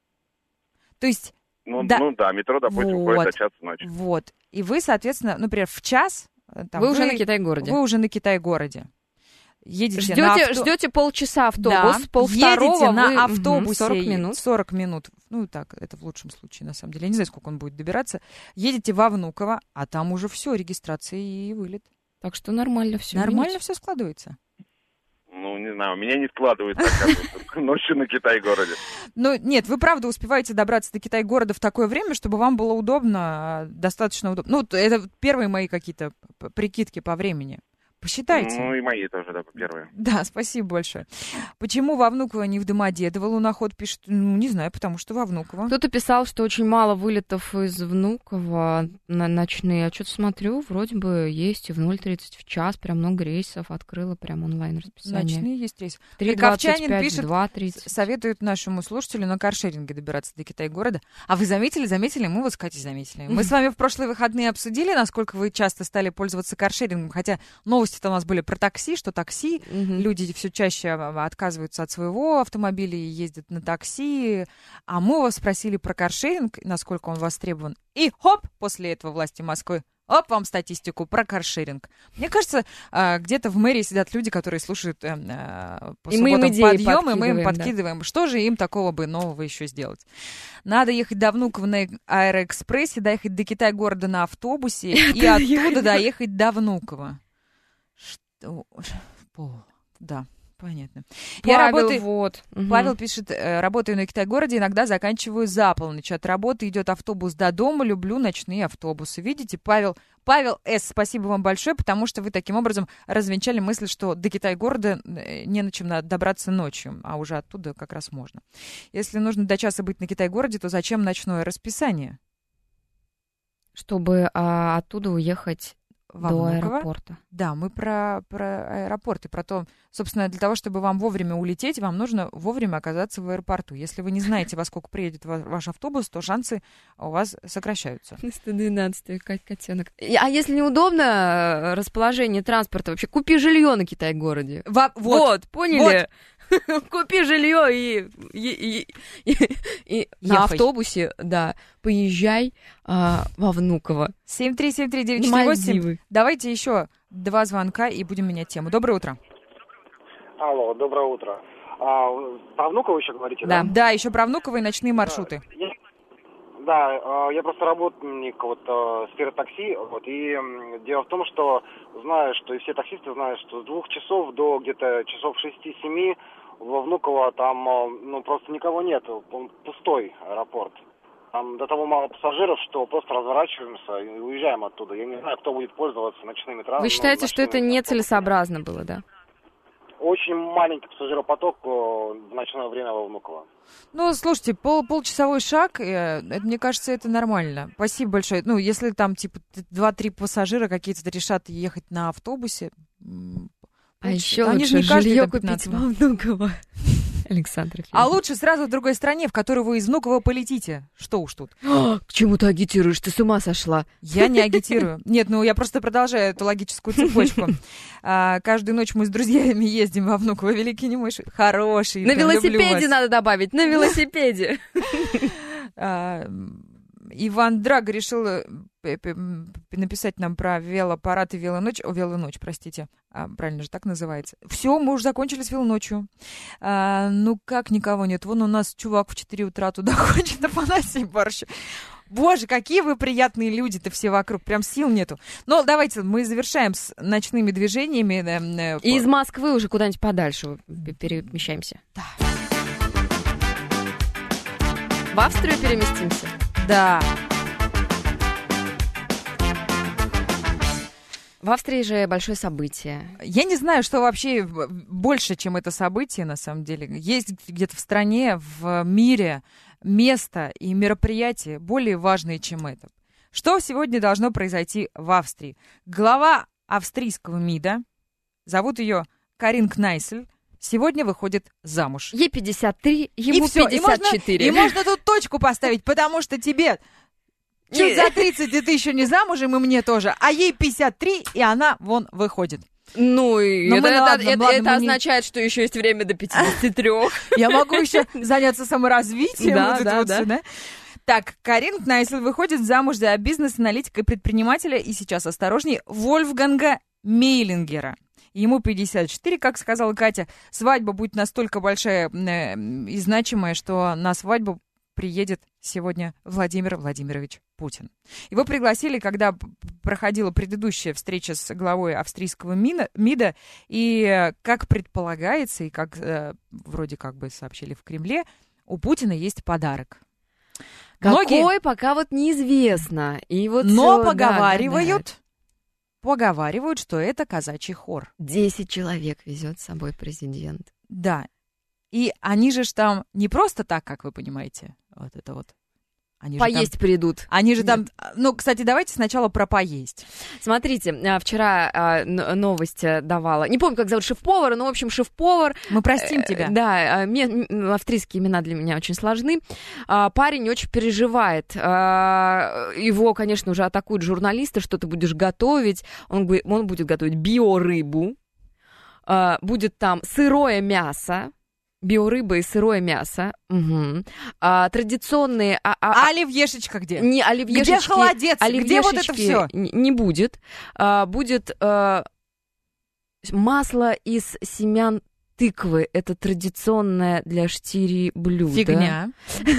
То есть... метро, допустим, ходит до часа ночи. Вот. И вы, соответственно, например, в час... Вы уже на Китай-городе. Вы уже на Китай-городе. Едете ждете полчаса автобус, едете на автобусе 40 минут. Ну, так, это в лучшем случае, на самом деле. Я не знаю, сколько он будет добираться. Едете во Внуково, а там уже все, регистрация и вылет. Так что нормально все. Нормально все складывается. Ну, не знаю, у меня не складывается ночью на Китай-городе. Ну, нет, вы правда успеваете добраться до Китай-города в такое время, чтобы вам было удобно, достаточно удобно. Ну, это первые мои какие-то прикидки по времени. Посчитайте. Ну, и мои тоже, да, первые. Да, спасибо большое. Почему во Внуково не в Домодедово луноход пишет? Ну, не знаю, потому что во Внуково. Кто-то писал, что очень мало вылетов из Внуково на ночные. Я что-то смотрю, вроде бы есть и в 0:30 в час, прям много рейсов открыла, прям онлайн-расписание. Ночные есть рейсы. 3:25, пишет, 2:30. советует нашему слушателю на каршеринге добираться до Китай-города. А вы заметили? Мы вот с Катей заметили. Мы с вами в прошлые выходные обсудили, насколько вы часто стали пользоваться каршерингом, хотя новости-то у нас были про такси, что такси, люди все чаще отказываются от своего автомобиля и ездят на такси, а мы вас спросили про каршеринг, насколько он востребован, и хоп, после этого власти Москвы, оп, вам статистику про каршеринг. Мне кажется, где-то в мэрии сидят люди, которые слушают по субботам подъем, и мы им подкидываем, что же им такого бы нового еще сделать. Надо ехать до Внуково на Аэроэкспрессе, доехать до Китай-города на автобусе и оттуда доехать до Внуково. Что? Да, понятно. Павел пишет, работаю на Китай-городе, иногда заканчиваю за полночь. От работы идет автобус до дома, люблю ночные автобусы. Видите, Павел С., спасибо вам большое, потому что вы таким образом развенчали мысль, что до Китай-города не на чем добраться ночью, а уже оттуда как раз можно. Если нужно до часа быть на Китай-городе, то зачем ночное расписание? Чтобы оттуда уехать до аэропорта. Да, мы про аэропорт и про то, собственно, для того, чтобы вам вовремя улететь, вам нужно вовремя оказаться в аэропорту. Если вы не знаете, во сколько приедет ваш автобус, то шансы у вас сокращаются. 112-й котенок. А если неудобно расположение транспорта, вообще купи жилье на Китай-городе. Вот, поняли? Купи жилье и на автобусе, да, поезжай во Внуково. 7373948. Давайте еще 2 звонка и будем менять тему. Доброе утро. Алло, доброе утро. Про Внуково еще говорите, да? Да, еще про Внуково и ночные маршруты. Да, я просто работник сферы такси, и дело в том, что знаю, что и все таксисты знают, что с 2 часов до где-то часов 6-7 во Внуково там просто никого нет, он пустой аэропорт. Там до того мало пассажиров, что просто разворачиваемся и уезжаем оттуда. Я не знаю, кто будет пользоваться ночными транспортами. Вы считаете, что это нецелесообразно было, да? Очень маленький пассажиропоток в ночное время во Внуково. Ну, слушайте, полчасовой шаг, мне кажется, это нормально. Спасибо большое. Ну, если там, 2-3 пассажира какие-то решат ехать на автобусе... А еще лучше жилье купить во Внуково. Александр. А лучше сразу в другой стране, в которую вы из Внуково полетите. Что уж тут. К чему ты агитируешь? Ты с ума сошла? Я не агитирую. Нет, я просто продолжаю эту логическую цепочку. Каждую ночь мы с друзьями ездим во Внуково. Великий Немыш. Хороший. На велосипеде надо добавить. На велосипеде. Иван Драго решил написать нам про велопарад и велоночь, простите. Правильно же так называется. Все, мы уже закончили с велоночью. Как никого нет? Вон у нас чувак в 4 утра туда ходит, Афанасий Барщ. Боже, какие вы приятные люди-то все вокруг. Прям сил нету. Но давайте мы завершаем с ночными движениями. И из Москвы уже куда-нибудь подальше перемещаемся. Да. В Австрию переместимся? Да. В Австрии же большое событие. Я не знаю, что вообще больше, чем это событие, на самом деле. Есть где-то в стране, в мире место и мероприятия более важные, чем это. Что сегодня должно произойти в Австрии? Глава австрийского МИДа, зовут ее Карин Кнайсель, сегодня выходит замуж. Ей 53, ему 54. И можно тут точку поставить, потому что тебе... Чуть за 30, и ты еще не замужем, и мне тоже. А ей 53, и она вон выходит. Это означает, что еще есть время до 53. Я могу еще заняться саморазвитием. Да. Так, Карин Кнайсель выходит замуж за бизнес-аналитика и предпринимателя, и сейчас осторожней, Вольфганга Мейлингера. Ему 54, как сказала Катя. Свадьба будет настолько большая и значимая, что на свадьбу приедет сегодня Владимир Владимирович Путин. Его пригласили, когда проходила предыдущая встреча с главой австрийского МИДа, и, как предполагается, и как вроде как бы сообщили в Кремле, у Путина есть подарок. Какой, пока вот неизвестно. И вот но поговаривают, поговаривают, что это казачий хор. 10 человек везет с собой президент. Да. И они же там не просто так, как вы понимаете, вот это вот. Они поесть там, придут. Они же там... Ну, кстати, давайте сначала про поесть. Смотрите, вчера новость давала... Не помню, как зовут шеф-повара, но, в общем, шеф-повар... Мы простим тебя. Да, австрийские имена для меня очень сложны. Парень очень переживает. Его, конечно, уже атакуют журналисты, что ты будешь готовить. Он будет готовить биорыбу. Будет там сырое мясо. Биорыба и сырое мясо. Угу. Традиционные... оливьешечка где? Не оливьешечки. Где холодец? Где вот это все? Не будет. Будет масло из семян тыквы. Это традиционное для Штирии блюдо. Фигня.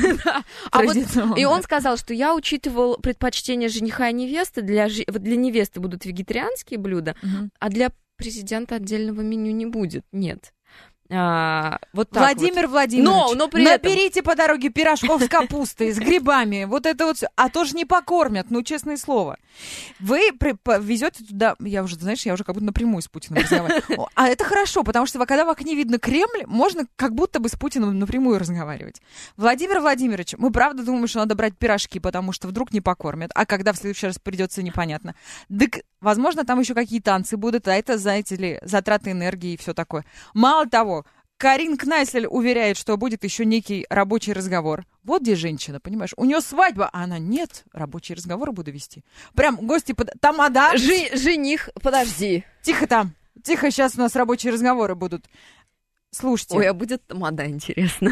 И он сказал, что я учитывал предпочтения жениха и невесты. Для невесты будут вегетарианские блюда, а для президента отдельного меню не будет. Нет. Вот Владимир вот. Владимирович, наберите по дороге пирожков с капустой, с грибами, вот это вот все. А то же не покормят, ну, честное слово. Вы везете туда, я уже как будто напрямую с Путиным разговариваю. А это хорошо, потому что когда в окне видно Кремль, можно как будто бы с Путиным напрямую разговаривать. Владимир Владимирович, мы правда думаем, что надо брать пирожки, потому что вдруг не покормят, а когда в следующий раз придется, непонятно. Так, возможно, там еще какие танцы будут, а это, знаете ли, затраты энергии и все такое. Мало того, Карин Кнайсель уверяет, что будет еще некий рабочий разговор. Вот где женщина, понимаешь? У нее свадьба, а она нет, рабочие разговоры буду вести. Прям гости тамада. Жених, подожди. Тихо там, тихо, сейчас у нас рабочие разговоры будут. Слушайте. Ой, а будет тамада, интересно.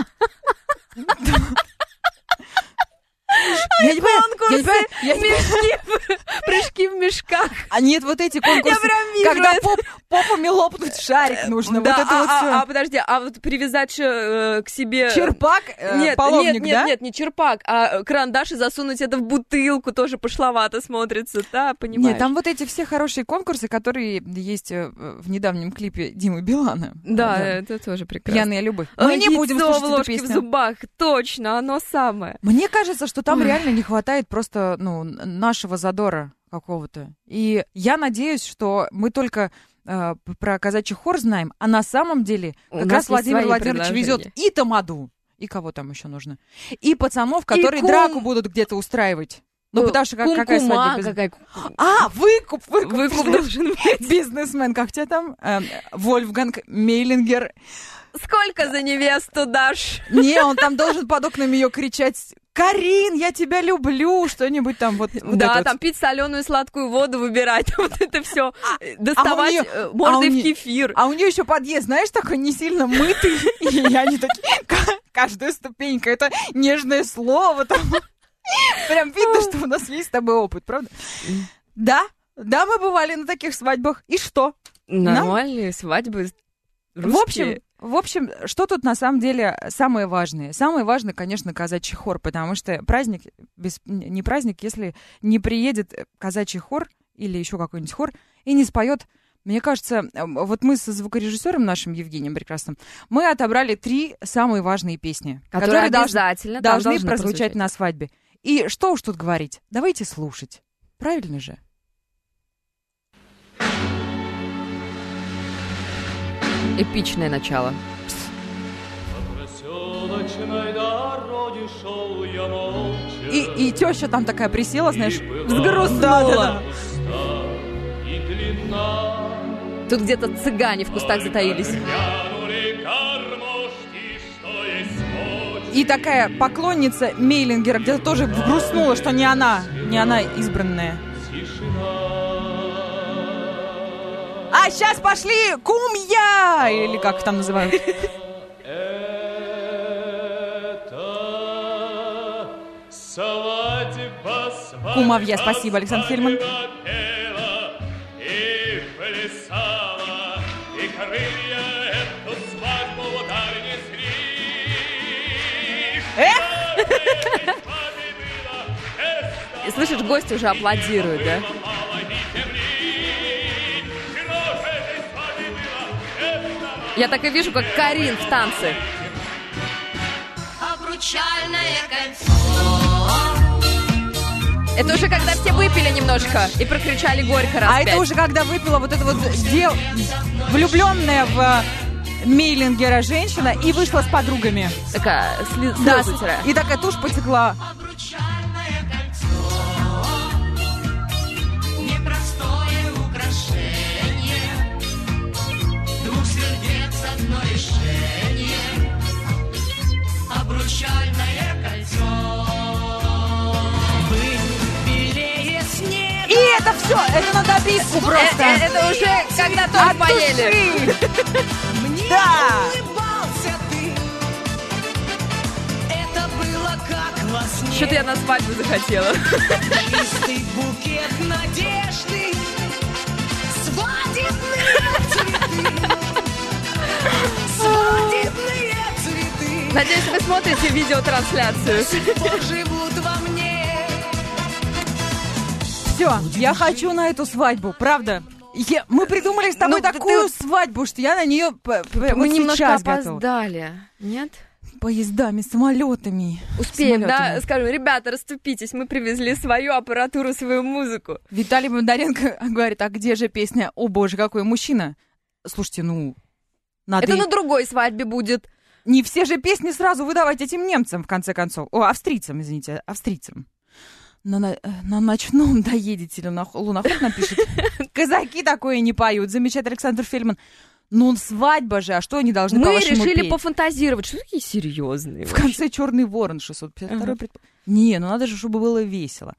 Я не понимаю, прыжки в мешках. А нет, вот эти конкурсы, я прям вижу когда попами лопнуть шарик нужно. Да, вот это вот все. Подожди, а вот привязать к себе... Черпак? Половник, да? Нет, не черпак, а карандаш и засунуть это в бутылку, тоже пошловато смотрится, да, понимаешь? Нет, там вот эти все хорошие конкурсы, которые есть в недавнем клипе Димы Билана. Да, это тоже прекрасно. «Пьяная любовь». Мы не будем слушать эту песню. В зубах, точно, оно самое. Мне кажется, что там реально не хватает просто, нашего задора какого-то. И я надеюсь, что мы только про казачий хор знаем, а на самом деле как раз Владимир Владимирович везет и тамаду, и кого там еще нужно, и пацанов, которые драку будут где-то устраивать. Ну, потому что какая свадьба? Выкуп должен быть. Бизнесмен, как тебя там? Вольфганг Мейлингер. Сколько за невесту дашь? Не, он там должен под окнами ее кричать: «Карин, я тебя люблю!» Что-нибудь там вот. Да, там пить соленую сладкую воду, выбирать, вот это все. Доставать мордой в кефир. А у нее еще подъезд, знаешь, такой не сильно мытый. И они такие, каждая ступенька, это нежное слово там. Прям видно, что у нас есть с тобой опыт, правда? Да, мы бывали на таких свадьбах. И что? Нормальные свадьбы русские. В общем, что тут на самом деле самое важное? Самое важное, конечно, казачий хор, потому что праздник, не праздник, если не приедет казачий хор или еще какой-нибудь хор и не споет. Мне кажется, вот мы со звукорежиссером нашим Евгением прекрасным, мы отобрали 3 самые важные песни, которые обязательно должны прозвучать на свадьбе. И что уж тут говорить? Давайте слушать. Правильно же? Эпичное начало. И теща там такая присела, знаешь, взгрустнула. Тут где-то цыгане в кустах затаились. И такая поклонница Мейлингера где-то тоже грустнула, что не она избранная. А сейчас пошли кумья! Или как там называют? Кумовья, спасибо, Александр Хельман. И слышишь, гости уже аплодируют, да? Я так и вижу, как Карин в танце. Обручальное кольцо, Это уже когда все выпили немножко и прокричали горько раз А 5. это уже когда выпила вот эта вот влюбленная в Мейлингера женщина и вышла с подругами. Такая Да, слезы утирая. и такая тушь потекла. И это все, это на добивку просто. Это уже когда торт От поели. души. Да. Что-то я на свадьбу захотела. Чистый букет надежды, свадебные цветы. Надеюсь, вы смотрите видеотрансляцию. Живут во мне. Все, я хочу на эту свадьбу, правда. Мы придумали с тобой такую свадьбу, что я на нее Мы немножко сейчас готова. опоздали. Нет? Поездами, самолетами. Успеем, да? самолетами. Скажем, ребята, расступитесь, мы привезли свою аппаратуру, свою музыку. Виталий Бондаренко говорит, а где же песня «О боже, какой мужчина»? Слушайте, надо... Это на другой свадьбе будет. Не все же песни сразу выдавать этим немцам, в конце концов. Австрийцам, извините, австрийцам. На ночном доедете луноход напишет. Казаки такое не поют, замечает Александр Фельдман. Свадьба же, а что они должны Мы по-вашему решили петь? пофантазировать. Что такие серьезные? В конце «Черный ворон» 652 Не, надо же, чтобы было весело.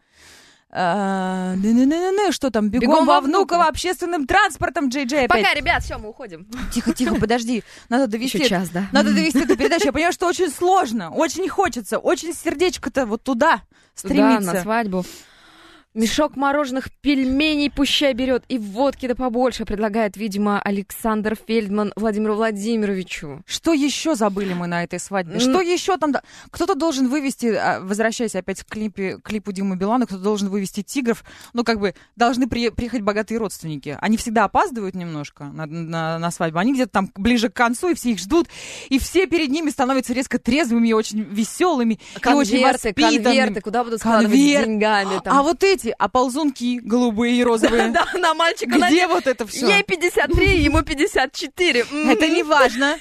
Что там? Бегом во Внуково общественным транспортом, Джей опять. Пока, ребят, все, мы уходим. Тихо, подожди. Надо довести. Еще час, да? Надо довести эту передачу. Я понимаю, что очень сложно, очень хочется, очень сердечко-то вот туда стремится. Да, на свадьбу. Мешок мороженых пельменей пущай берет и водки да побольше, предлагает, видимо, Александр Фельдман Владимиру Владимировичу. Что еще забыли мы на этой свадьбе? Что еще там? Кто-то должен вывести, возвращаясь опять к клипу Димы Билана, кто-то должен вывести тигров. Должны приехать богатые родственники. Они всегда опаздывают немножко на свадьбу. Они где-то там ближе к концу, и все их ждут. И все перед ними становятся резко трезвыми, очень веселыми, и очень воспитанными. Конверты, куда будут складывать с деньгами? А вот эти оползунки голубые и розовые. Да, на мальчика. Где вот это все? Ей 53, ему 54. Это не важно.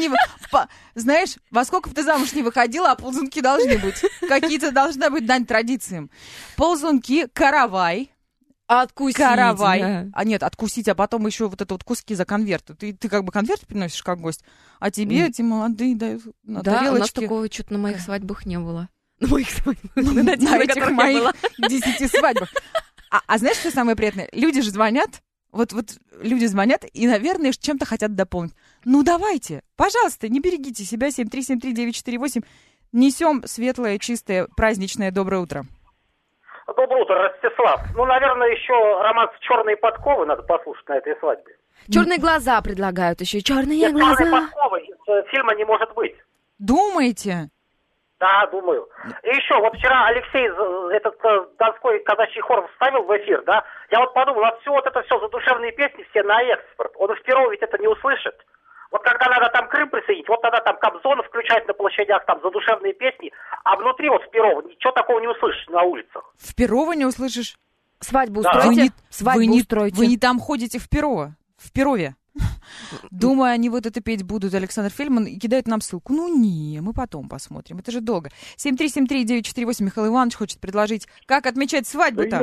Знаешь, во сколько бы ты замуж не выходила, а ползунки должны быть. Какие-то должна быть дань традициям. Ползунки, каравай. Откусить. Каравай. Да. Нет, откусить, а потом еще вот это вот куски за конверты. Ты как бы конверт приносишь как гость, а тебе эти молодые дают на тарелочке. Да, у нас такого что-то на моих свадьбах не было. На моих свадьбах. На этих моих 10 свадьбах. А знаешь, что самое приятное? Люди же звонят, вот люди звонят и, наверное, чем-то хотят дополнить. Давайте, пожалуйста, не берегите себя. 7373948. Несем светлое, чистое, праздничное доброе утро. Доброе утро, Ростислав. Наверное, еще романс «Черные подковы» надо послушать на этой свадьбе. Черные глаза предлагают еще. Черные глаза. «Черные подковы» из фильма не может быть. Думаете? Да, думаю. И еще, вчера Алексей, этот Донской казачий хор вставил в эфир, да? Я подумал, это все задушевные песни, все на экспорт. Он в Перово ведь это не услышит. Когда надо там Крым присоединить, тогда там Кобзона включать на площадях, там задушевные песни, а внутри в Перово ничего такого не услышишь на улицах. В Перово не услышишь? Свадьбу устройте. Свадьбу устройте. Вы не там ходите в Перово, в Перове. Думаю, они вот это петь будут, Александр Фельдман, и кидает нам ссылку. Мы потом посмотрим, это же долго. 7373948, Михаил Иванович хочет предложить, как отмечать свадьбу-то.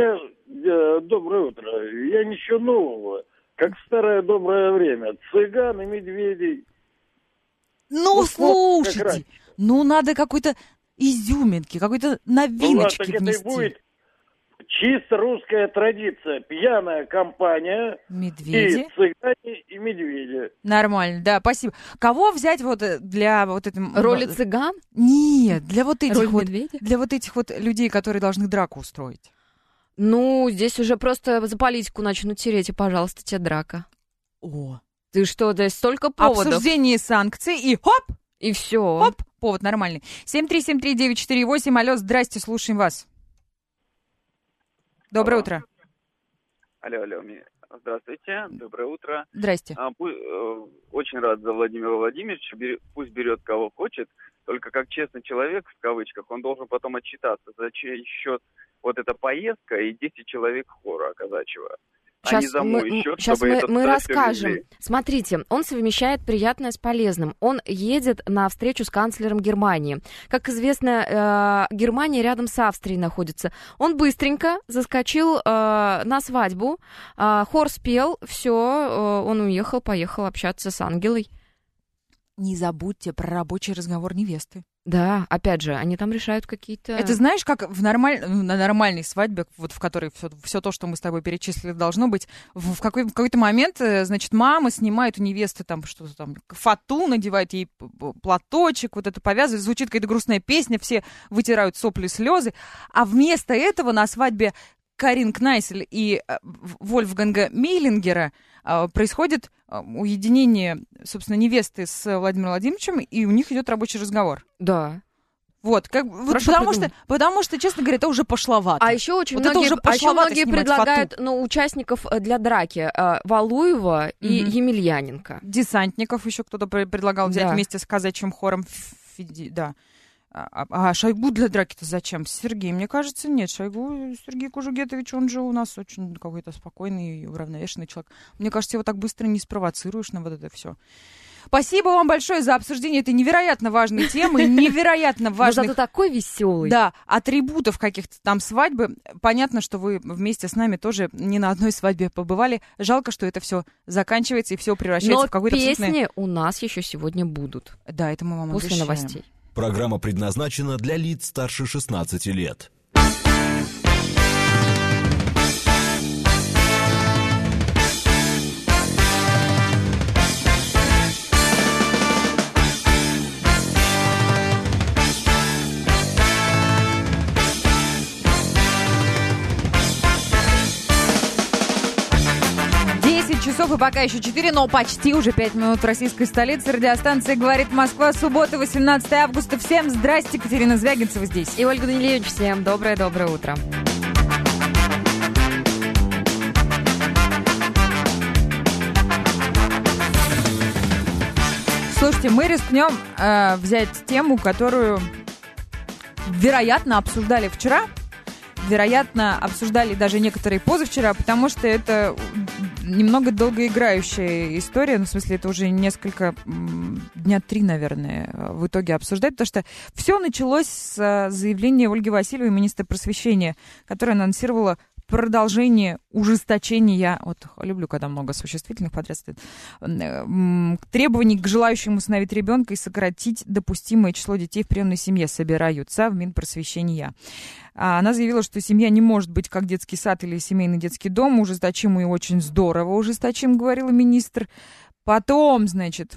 Доброе утро. Я ничего нового, как в старое доброе время. Цыган и медведей. Слушайте, надо какой-то изюминки, какой-то новиночки внести. Это будет чисто русская традиция. Пьяная компания. Медведи. И цыгане, и медведи. Нормально, да, спасибо. Кого взять для этой... Роли цыган? Нет, для этих медведя? Для этих людей, которые должны драку устроить. Здесь уже просто за политику начнут тереть, и, пожалуйста, тебе драка. О. Ты что, да столько поводов. Обсуждение санкций и хоп! И все. Хоп, повод нормальный. 7373948, алло, здрасте, слушаем вас. Доброе утро. Алло, здравствуйте, доброе утро. Здрасте. Очень рад за Владимира Владимировича, пусть берет кого хочет, только как честный человек, в кавычках, он должен потом отчитаться, за чей счет вот эта поездка и 10 человек хора казачьего. Сейчас мы расскажем. Смотрите, он совмещает приятное с полезным. Он едет на встречу с канцлером Германии. Как известно, Германия рядом с Австрией находится. Он быстренько заскочил на свадьбу, хор спел, все, он уехал, поехал общаться с Ангелой. Не забудьте про рабочий разговор невесты. Да, опять же, они там решают какие-то... Это знаешь, как на нормальной свадьбе, вот в которой все то, что мы с тобой перечислили, должно быть, в какой-то момент, значит, мама снимает у невесты там что-то там, фату, надевает ей платочек, вот это повязывает, звучит какая-то грустная песня, все вытирают сопли, слезы, а вместо этого на свадьбе Карин Кнайсель и Вольфганга Мейлингера происходит уединение, собственно, невесты с Владимиром Владимировичем, и у них идет рабочий разговор. Да. Вот, потому что, честно говоря, это уже пошловато. А еще очень многие предлагают участников для драки. Валуева и Емельяненко. Десантников еще кто-то предлагал взять вместе с казачьим хором. Да. А Шойгу для драки-то зачем? Сергей, мне кажется, нет. Сергей Кужугетович, он же у нас очень какой-то спокойный и уравновешенный человек. Мне кажется, его так быстро не спровоцируешь на вот это все. Спасибо вам большое за обсуждение этой невероятно важной темы, невероятно важных... Но зато такой веселый. Да, атрибутов каких-то там свадьбы. Понятно, что вы вместе с нами тоже ни на одной свадьбе побывали. Жалко, что это все заканчивается и все превращается в какой-то... Но песни у нас еще сегодня будут. Да, это мы вам после обещаем. Новостей. Программа предназначена для лиц старше 16 лет. 10 часов и пока еще 4, но почти уже 5 минут в российской столице. Радиостанция «Говорит Москва», суббота, 18 августа. Всем здрасте, Катерина Звягинцева здесь. И Ольга Данилевич, всем доброе-доброе утро. Слушайте, мы рискнем взять тему, которую, вероятно, обсуждали вчера. Вероятно, обсуждали даже некоторые позавчера, потому что это немного долгоиграющая история. Ну, в смысле, это уже несколько, дня 3, наверное, в итоге обсуждать, потому что все началось с заявления Ольги Васильевой, министра просвещения, которая анонсировала продолжение ужесточения, вот люблю, когда много существительных подряд стоит, требований к желающим усыновить ребенка и сократить допустимое число детей в приемной семье собираются в Минпросвещения. Она заявила, что семья не может быть как детский сад или семейный детский дом. Ужесточим и очень здорово ужесточим, говорила министр. Потом, значит,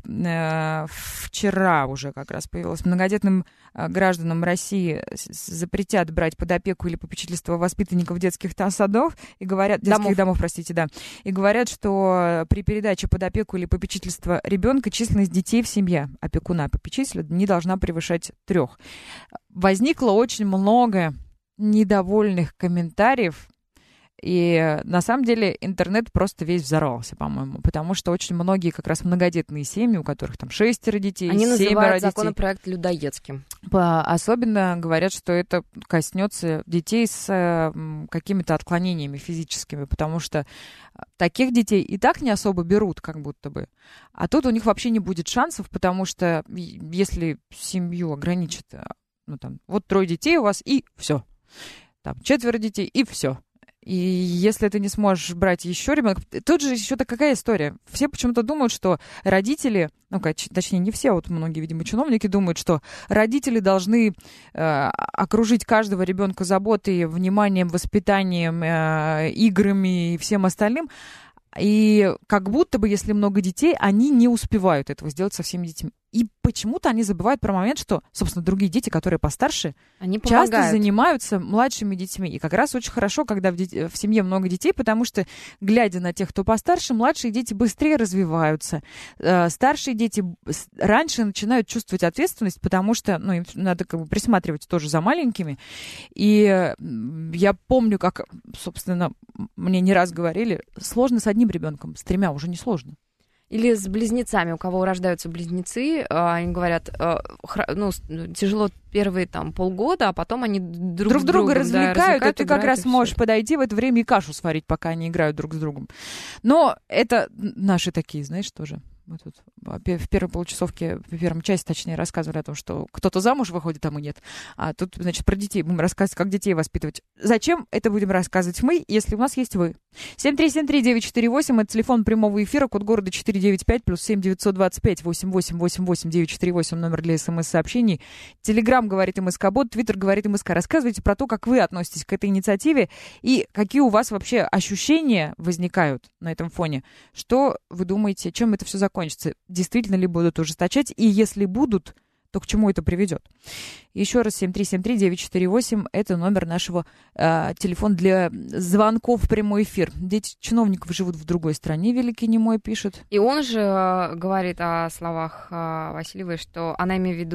вчера уже как раз появилось: многодетным гражданам России запретят брать под опеку или попечительство воспитанников детских садов и говорят, детских домов, простите, да, и говорят, что при передаче под опеку или попечительство ребенка численность детей в семье опекуна, попечителя не должна превышать 3. Возникло очень много недовольных комментариев. И на самом деле интернет просто весь взорвался, по-моему, потому что очень многие как раз многодетные семьи, у которых там 6 детей, 7 детей. Они называют законопроект людоедским. Особенно говорят, что это коснется детей с какими-то отклонениями физическими, потому что таких детей и так не особо берут, как будто бы. А тут у них вообще не будет шансов, потому что если семью ограничат, ну там, вот 3 детей у вас и все. Там 4 детей и все. И если ты не сможешь брать еще ребенка, тут же еще какая история. Все почему-то думают, что родители, точнее не все, вот многие, видимо, чиновники думают, что родители должны окружить каждого ребенка заботой, вниманием, воспитанием, играми и всем остальным. И как будто бы, если много детей, они не успевают этого сделать со всеми детьми. И почему-то они забывают про момент, что, собственно, другие дети, которые постарше, они часто занимаются младшими детьми. И как раз очень хорошо, когда в семье много детей, потому что, глядя на тех, кто постарше, младшие дети быстрее развиваются. Старшие дети раньше начинают чувствовать ответственность, потому что им надо присматривать тоже за маленькими. И я помню, как, собственно, мне не раз говорили, сложно с одним ребенком, с 3 уже не сложно. Или с близнецами, у кого рождаются близнецы, они говорят, тяжело первые там полгода, а потом они друг друга развлекают, и ты как раз можешь все. подойти в это время и кашу сварить, пока они играют друг с другом. Но это наши такие, знаешь, тоже. Мы тут в первой получасовке, в первом части, точнее, рассказывали о том, что кто-то замуж выходит, а мы нет. А тут, значит, про детей будем рассказывать, как детей воспитывать. Зачем это будем рассказывать мы, если у нас есть вы? 7373948, это телефон прямого эфира, код города 495, плюс 7925 8888 948, номер для СМС-сообщений. Телеграм говорит МСК-бот, Твиттер говорит МСК. Рассказывайте про то, как вы относитесь к этой инициативе и какие у вас вообще ощущения возникают на этом фоне. Что вы думаете, чем это все закончится? Действительно ли будут ужесточать? И если будут, то к чему это приведет? Еще раз, 7373948, это номер нашего телефона для звонков в прямой эфир. Дети чиновников живут в другой стране, Великий Немой пишет. И он же говорит о словах Васильевой, что она имеет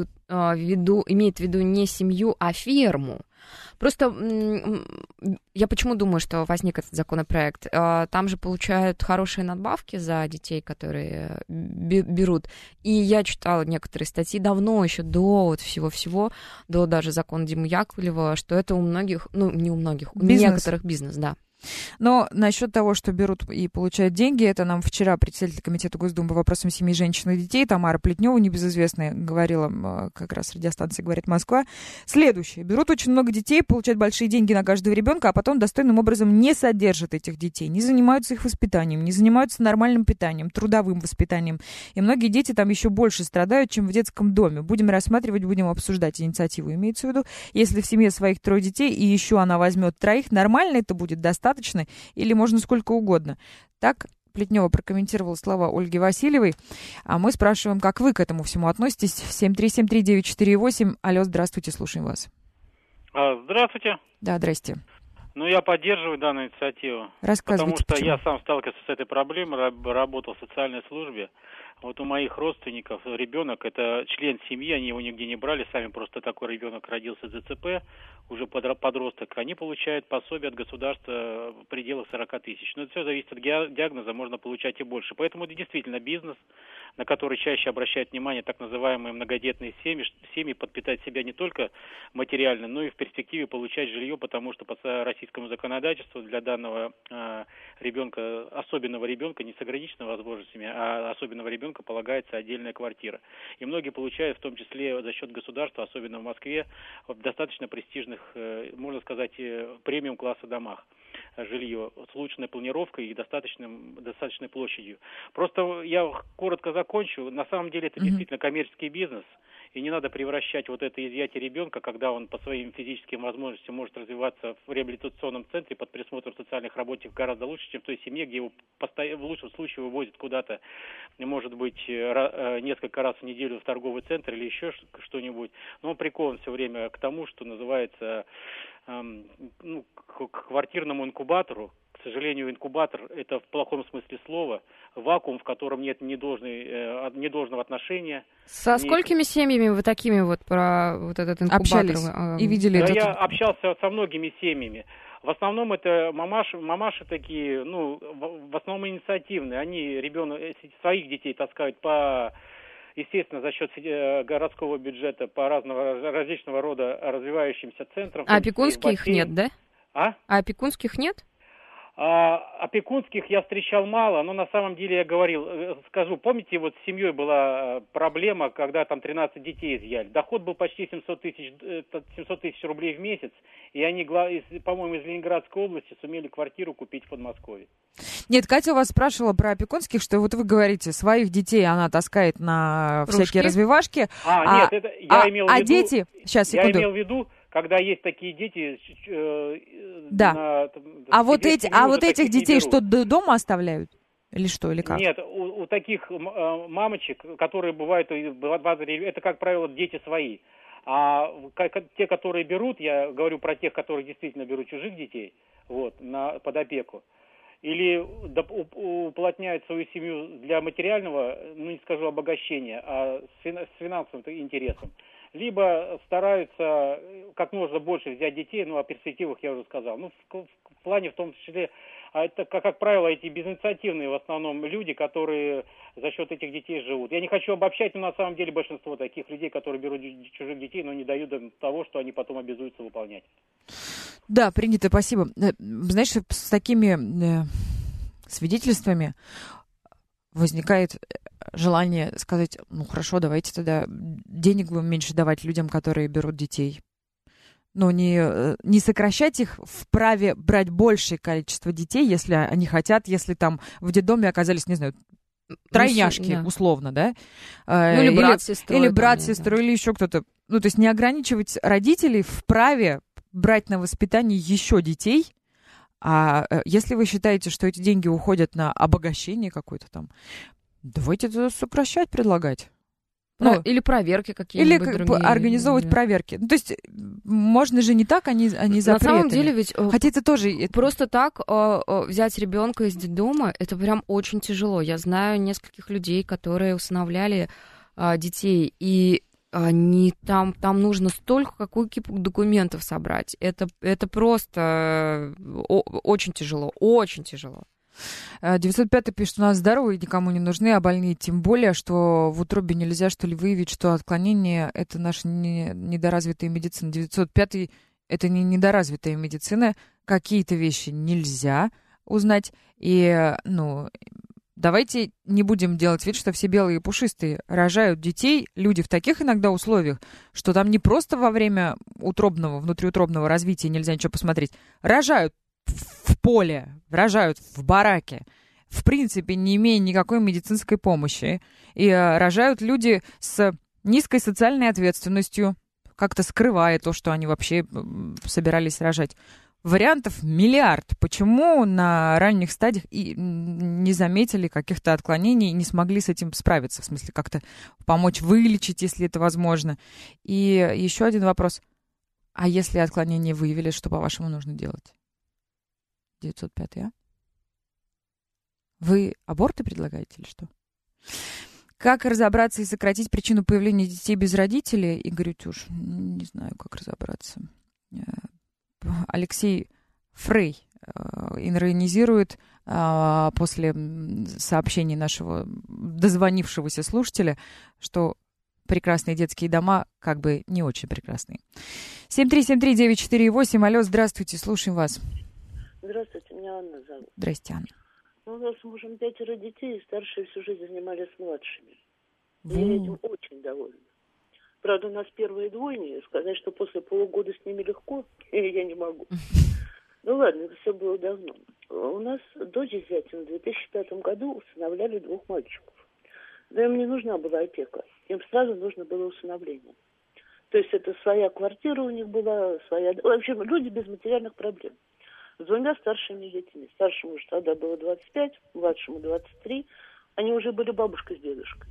в виду не семью, а ферму. Просто я почему думаю, что возник этот законопроект? Там же получают хорошие надбавки за детей, которые берут. И я читала некоторые статьи давно, еще до вот всего-всего, до даже закона Димы Яковлева, что это у многих, не у многих, у некоторых бизнес, да. Но насчет того, что берут и получают деньги, это нам вчера председатель комитета Госдумы по вопросам семьи, женщин и детей Тамара Плетнева, небезызвестная, говорила как раз радиостанции «Говорит Москва». Следующее. Берут очень много детей, получают большие деньги на каждого ребенка, а потом достойным образом не содержат этих детей, не занимаются их воспитанием, не занимаются нормальным питанием, трудовым воспитанием. И многие дети там еще больше страдают, чем в детском доме. Будем рассматривать, будем обсуждать инициативу, имеется в виду. Если в семье своих 3 детей и еще она возьмет 3, нормально это будет, достаточно, или можно сколько угодно. Так Плетнева прокомментировала слова Ольги Васильевой. А мы спрашиваем, как вы к этому всему относитесь. 7373948. Алло, здравствуйте, слушаем вас. Здравствуйте. Да, здрасте. Я поддерживаю данную инициативу. Рассказывайте, потому что почему. я сам сталкивался с этой проблемой, работал в социальной службе. Вот у моих родственников ребенок, это член семьи, они его нигде не брали, сами просто такой ребенок родился ДЦП, уже подросток, они получают пособие от государства в пределах 40 тысяч. Но это все зависит от диагноза, можно получать и больше. Поэтому это действительно бизнес, на который чаще обращают внимание так называемые многодетные семьи, подпитать себя не только материально, но и в перспективе получать жилье, потому что по российскому законодательству для данного ребенка, особенного ребенка, не с ограниченными возможностями, а особенного ребенка полагается отдельная квартира. И многие получают, в том числе за счет государства, особенно в Москве, в достаточно престижных, можно сказать, премиум-класса домах жилье с улучшенной планировкой и достаточной площадью. Просто я коротко закончу. На самом деле это действительно коммерческий бизнес. И не надо превращать вот это изъятие ребенка, когда он по своим физическим возможностям может развиваться в реабилитационном центре под присмотром социальных работников гораздо лучше, чем в той семье, где его в лучшем случае вывозят куда-то, может быть, несколько раз в неделю в торговый центр или еще что-нибудь. Но он прикован все время к тому, что называется к квартирному инкубатору. К сожалению, инкубатор – это в плохом смысле слова вакуум, в котором нет ни должного отношения. Со сколькими семьями вы такими вот про вот этот инкубатор общались и видели? Я общался со многими семьями. В основном это мамаши такие, в основном инициативные. Они своих детей таскают естественно, за счет городского бюджета по различного рода развивающимся центрам. А опекунских нет, да? А опекунских нет? Опекунских я встречал мало, но на самом деле я скажу, помните, вот с семьей была проблема, когда там 13 детей изъяли. Доход был почти 700 тысяч рублей в месяц, и они, по-моему, из Ленинградской области сумели квартиру купить в Подмосковье. Нет, Катя у вас спрашивала про опекунских, что вот вы говорите, своих детей она таскает на всякие развивашки. Нет, это я имел в виду... дети... Сейчас, секунду. Я имел в виду, когда есть такие дети... Да. Вот этих детей что, дома оставляют? Или что, или как? Нет, у таких мамочек, которые бывают, это, как правило, дети свои. А те, которые берут, я говорю про тех, которые действительно берут чужих детей, под опеку, или уплотняют свою семью для материального, не скажу обогащения, а с финансовым интересом, либо стараются как можно больше взять детей, о перспективах я уже сказал. В плане, в том числе, А это, как правило, эти безинициативные в основном люди, которые за счет этих детей живут. Я не хочу обобщать, но на самом деле большинство таких людей, которые берут чужих детей, но не дают им того, что они потом обязуются выполнять. Да, принято, спасибо. Знаешь, с такими свидетельствами возникает желание сказать, ну хорошо, давайте тогда денег будем меньше давать людям, которые берут детей. Но не сокращать их в праве брать большее количество детей, если они хотят, если там в детдоме оказались, не знаю, тройняшки, условно, да? Ну, или брат с сестрой. Или брат с сестрой, или еще кто-то. Ну, то есть не ограничивать родителей в праве брать на воспитание еще детей. А если вы считаете, что эти деньги уходят на обогащение какое-то там, давайте это сокращать, предлагать. Ну, или проверки какие-нибудь или другие. Организовывать проверки. Ну, то есть можно же не так, а не запретами. На самом деле ведь... Хотя это тоже... Просто так взять ребенка из детдома, это прям очень тяжело. Я знаю нескольких людей, которые усыновляли детей, и там нужно столько, какую кипу документов собрать. Это просто очень тяжело, очень тяжело. 905 пишет, у нас здоровые никому не нужны, а больные тем более, что в утробе нельзя, что ли, выявить, что отклонение — это наша недоразвитая медицина. 905 это не недоразвитая медицина, какие-то вещи нельзя узнать, и, давайте не будем делать вид, что все белые и пушистые. Рожают детей люди в таких иногда условиях, что там не просто во время внутриутробного развития нельзя ничего посмотреть. Рожают в поле, рожают в бараке, в принципе, не имея никакой медицинской помощи. И рожают люди с низкой социальной ответственностью, как-то скрывая то, что они вообще собирались рожать. Вариантов миллиард. Почему на ранних стадиях и не заметили каких-то отклонений и не смогли с этим справиться? В смысле, как-то помочь вылечить, если это возможно. И еще один вопрос. А если отклонение выявили, что, по-вашему, нужно делать? 905, а? Вы аборты предлагаете или что? Как разобраться и сократить причину появления детей без родителей? Игорь Утюж. Не знаю, как разобраться. Алексей Фрей иронизирует после сообщений нашего дозвонившегося слушателя, что прекрасные детские дома как бы не очень прекрасные. 7373948. Алло, здравствуйте, слушаем вас. Здравствуйте, меня Анна зовут. Здрасте, Анна. У нас с мужем 5 детей, и старшие всю жизнь занимались младшими. Я этим очень довольна. Правда, у нас первые двойни, сказать, что после полугода с ними легко, я не могу. Ну ладно, это все было давно. У нас дочь с зятем в 2005 году усыновляли 2 мальчиков. Но им не нужна была опека, им сразу нужно было усыновление. То есть это своя квартира у них была, своя... В общем, люди без материальных проблем. С 2 старшими детьми. Старшему уже тогда было 25, младшему 23. Они уже были бабушкой с дедушкой.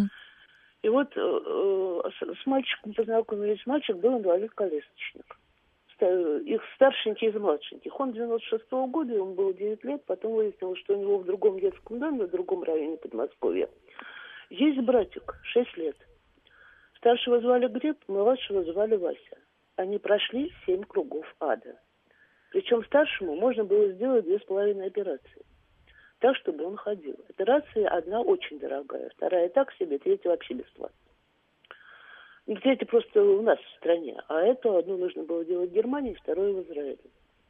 И вот с мальчиком познакомились. Мальчик был инвалид-колясочник. Их старшенький из младшеньких. Он 96-го года, ему было 9 лет. Потом выяснилось, что у него в другом детском доме, в другом районе Подмосковья, есть братик, 6 лет. Старшего звали Глеб, младшего звали Вася. Они прошли 7 кругов ада. Причем старшему можно было сделать 2,5 операции. Так, чтобы он ходил. Операция одна очень дорогая, вторая так себе, третья вообще бесплатно. Третья просто у нас в стране, а эту одну нужно было делать в Германии, вторую в Израиле.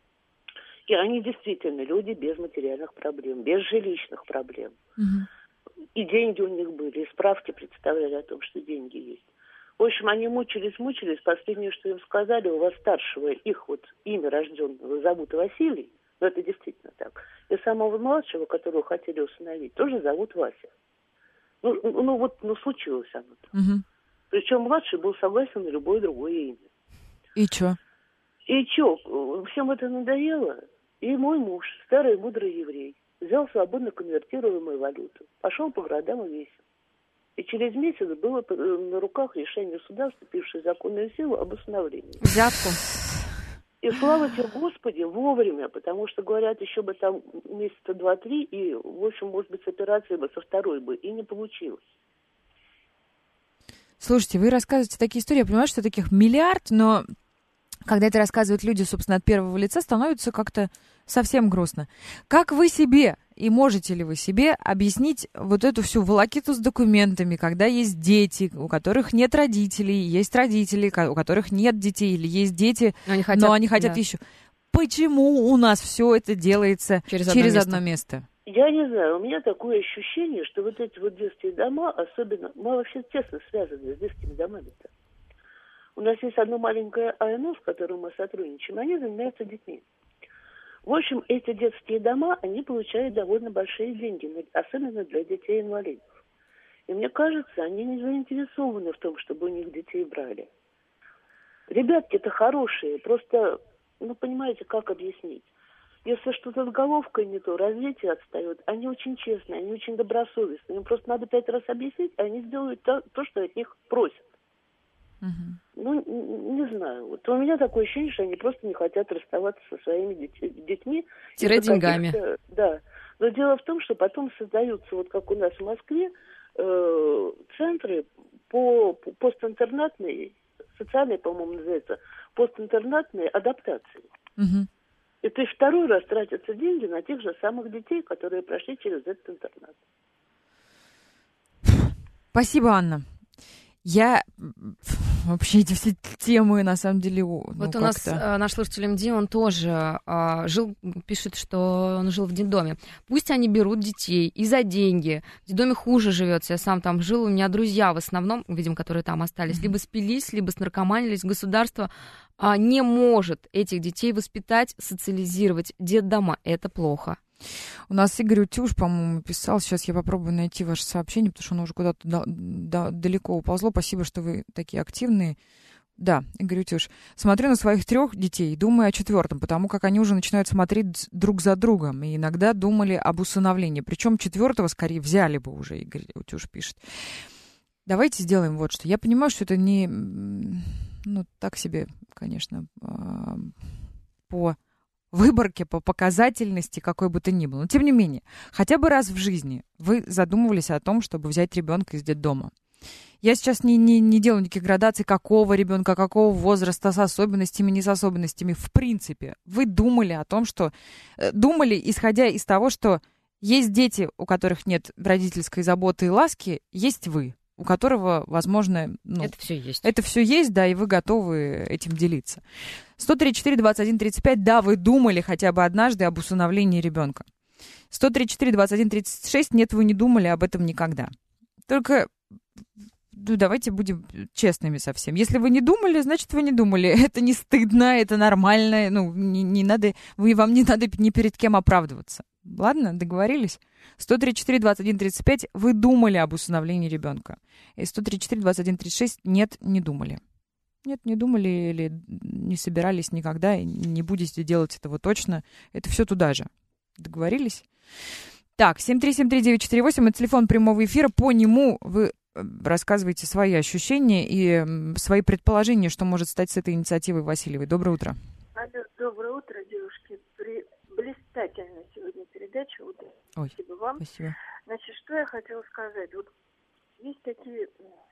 И они действительно люди без материальных проблем, без жилищных проблем. И деньги у них были, и справки представляли о том, что деньги есть. В общем, они мучились. Последнее, что им сказали, у вас старшего, их вот имя рожденного зовут Василий, но это действительно так. И самого младшего, которого хотели усыновить, тоже зовут Вася. Случилось оно-то. Причем младший был согласен на любое другое имя. И чё? Всем это надоело. И мой муж, старый мудрый еврей, взял свободно конвертируемую валюту, пошел по городам и весел. И через месяц было на руках решение суда, вступившее в законную силу, об усыновлении. Взятку. И слава тебе, Господи, вовремя, потому что, говорят, еще бы там месяца 2-3, и, в общем, может быть, с операцией бы со второй бы, и не получилось. Слушайте, вы рассказываете такие истории, я понимаю, что таких миллиард, но когда это рассказывают люди, собственно, от первого лица, становится как-то совсем грустно. Как вы себе, и можете ли вы себе объяснить вот эту всю волокиту с документами, когда есть дети, у которых нет родителей, есть родители, у которых нет детей, или есть дети, но они хотят да. еще. Почему у нас все это делается через одно место? Я не знаю, у меня такое ощущение, что вот эти вот детские дома, особенно, мы вообще тесно связаны с детскими домами-то. У нас есть одно маленькое АНО, с которым мы сотрудничаем, они занимаются детьми. В общем, эти детские дома, они получают довольно большие деньги, особенно для детей-инвалидов. И мне кажется, они не заинтересованы в том, чтобы у них детей брали. Ребятки-то хорошие, просто, понимаете, как объяснить? Если что-то с головкой не то, развитие отстает, они очень честные, они очень добросовестные. Им просто надо 5 раз объяснить, и они сделают то, что от них просят. Не знаю. Вот у меня такое ощущение, что они просто не хотят расставаться со своими детьми. Деньгами. Да. Но дело в том, что потом создаются, вот как у нас в Москве, центры по постинтернатной, социальной, по-моему, называется, постинтернатной адаптации. И то есть второй раз тратятся деньги на тех же самых детей, которые прошли через этот интернат. Спасибо, Анна. Я вообще эти все темы, на самом деле, Вот у нас наш слушатель МД, он тоже пишет, что он жил в детдоме. Пусть они берут детей и за деньги. В детдоме хуже живется. Я сам там жил, у меня друзья в основном, видимо, которые там остались, либо спились, либо снаркоманились. Государство не может этих детей воспитать, социализировать. Детдома — это плохо. У нас Игорь Утюж, по-моему, писал. Сейчас я попробую найти ваше сообщение, потому что оно уже куда-то далеко уползло. Спасибо, что вы такие активные. Да, Игорь Утюж. Смотрю на своих 3 детей и думаю о 4-м, потому как они уже начинают смотреть друг за другом. И иногда думали об усыновлении. Причем 4-го скорее взяли бы уже, Игорь Утюж пишет. Давайте сделаем вот что. Я понимаю, что это не... так себе, конечно, по выборке, по показательности, какой бы то ни было. Но тем не менее, хотя бы раз в жизни вы задумывались о том, чтобы взять ребенка из детдома. Я сейчас не делаю никаких градаций, какого ребенка, какого возраста, с особенностями, не с особенностями. В принципе, вы думали о том, что... Думали, исходя из того, что есть дети, у которых нет родительской заботы и ласки, есть вы, у которого, возможно... это все есть. Это все есть, да, и вы готовы этим делиться. 134-21-35, да, вы думали хотя бы однажды об усыновлении ребенка. 134-21-36, нет, вы не думали об этом никогда. Только... давайте будем честными совсем. Если вы не думали, значит, вы не думали. Это не стыдно, это нормально. Не надо, вам не надо ни перед кем оправдываться. Ладно, договорились? 134-21-35, вы думали об усыновлении ребенка. И 134-21-36, нет, не думали. Нет, не думали или не собирались никогда, и не будете делать этого точно. Это все туда же. Договорились? Так, 7373948, это телефон прямого эфира. По нему вы рассказываете свои ощущения и свои предположения, что может стать с этой инициативой Васильевой. Доброе утро. Алло, доброе утро, девушки. Блистательная сегодня передача. Спасибо вам. Спасибо. Значит, что я хотела сказать. Вот есть такие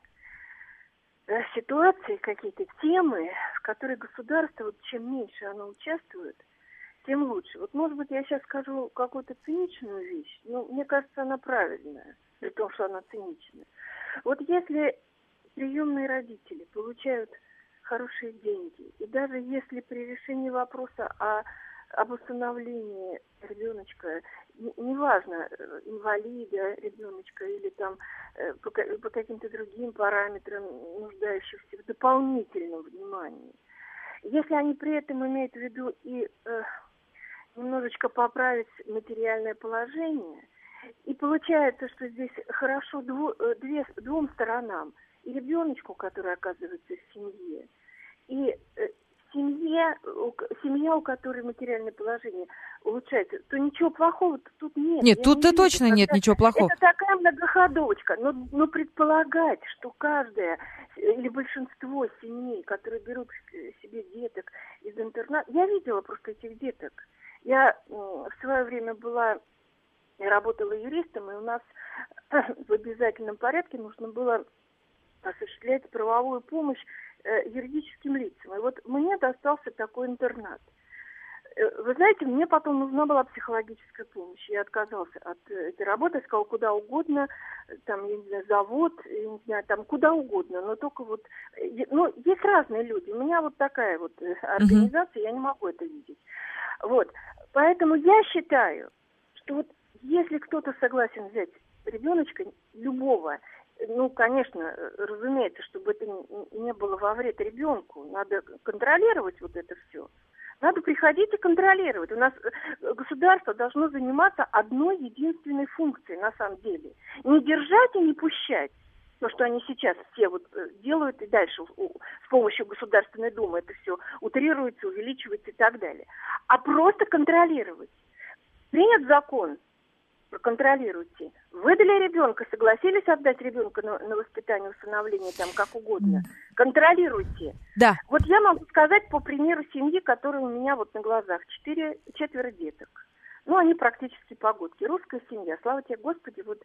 ситуации, какие-то темы, в которые государство, вот чем меньше оно участвует, тем лучше. Вот, может быть, я сейчас скажу какую-то циничную вещь, но мне кажется, она правильная, при том, что она циничная. Вот если приемные родители получают хорошие деньги, и даже если при решении вопроса об усыновлении ребеночка, неважно, инвалида ребеночка или там по каким-то другим параметрам, нуждающихся в дополнительном внимании, если они при этом имеют в виду и немножечко поправить материальное положение, и получается, что здесь хорошо двум сторонам, и ребеночку, который оказывается в семье, и семья, у которой материальное положение улучшается, то ничего плохого тут нет. Нет, тут-то точно нет ничего плохого. Это такая многоходовочка. Но предполагать, что каждая или большинство семей, которые берут себе деток из интерната... Я видела просто этих деток. Я в свое время работала юристом, и у нас в обязательном порядке нужно было осуществлять правовую помощь юридическим лицам. И вот мне достался такой интернат. Вы знаете, мне потом нужна была психологическая помощь. Я отказался от этой работы, сказал, куда угодно, там, я не знаю, завод, я не знаю, там, куда угодно, но только вот... Ну, есть разные люди. У меня вот такая вот организация, я не могу это видеть. Вот. Поэтому я считаю, что вот если кто-то согласен взять ребеночка любого, ну, конечно, разумеется, чтобы это не было во вред ребенку, надо контролировать вот это все. Надо приходить и контролировать. У нас государство должно заниматься одной единственной функцией, на самом деле. Не держать и не пущать. То, что они сейчас все вот делают и дальше с помощью Государственной Думы это все утрируется, увеличивается и так далее. А просто контролировать. Принят закон, проконтролируйте. Выдали ребенка, согласились отдать ребенка на воспитание, усыновление, там, как угодно. Контролируйте. Да. Вот я могу сказать по примеру семьи, которая у меня вот на глазах. 4 деток. Ну, они практически погодки. Русская семья. Слава тебе, Господи, вот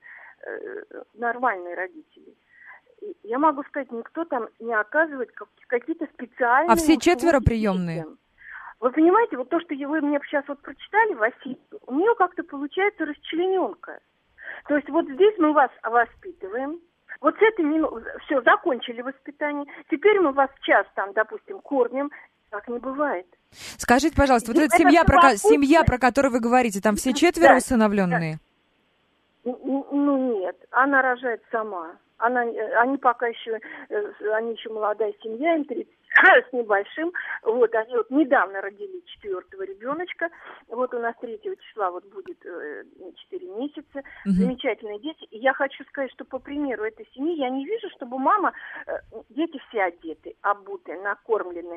нормальные родители. И я могу сказать, никто там не оказывает какие-то специальные... А все 4 приемные? Вы понимаете, вот то, что вы мне сейчас вот прочитали, Василий, у нее как-то получается расчлененка. То есть вот здесь мы вас воспитываем, вот с этой минуты, все, закончили воспитание, теперь мы вас час там, допустим, кормим, так не бывает. Скажите, пожалуйста, вот эта семья, про которую вы говорите, там все 4 усыновленные? Да. Ну нет, она рожает сама. Они пока еще, они еще молодая семья, им 30 с небольшим. Вот, они вот недавно родили 4-го ребеночка. Вот у нас 3 числа вот будет 4 месяца. Замечательные дети. И я хочу сказать, что по примеру этой семьи я не вижу, чтобы мама, дети все одеты, обуты, накормлены,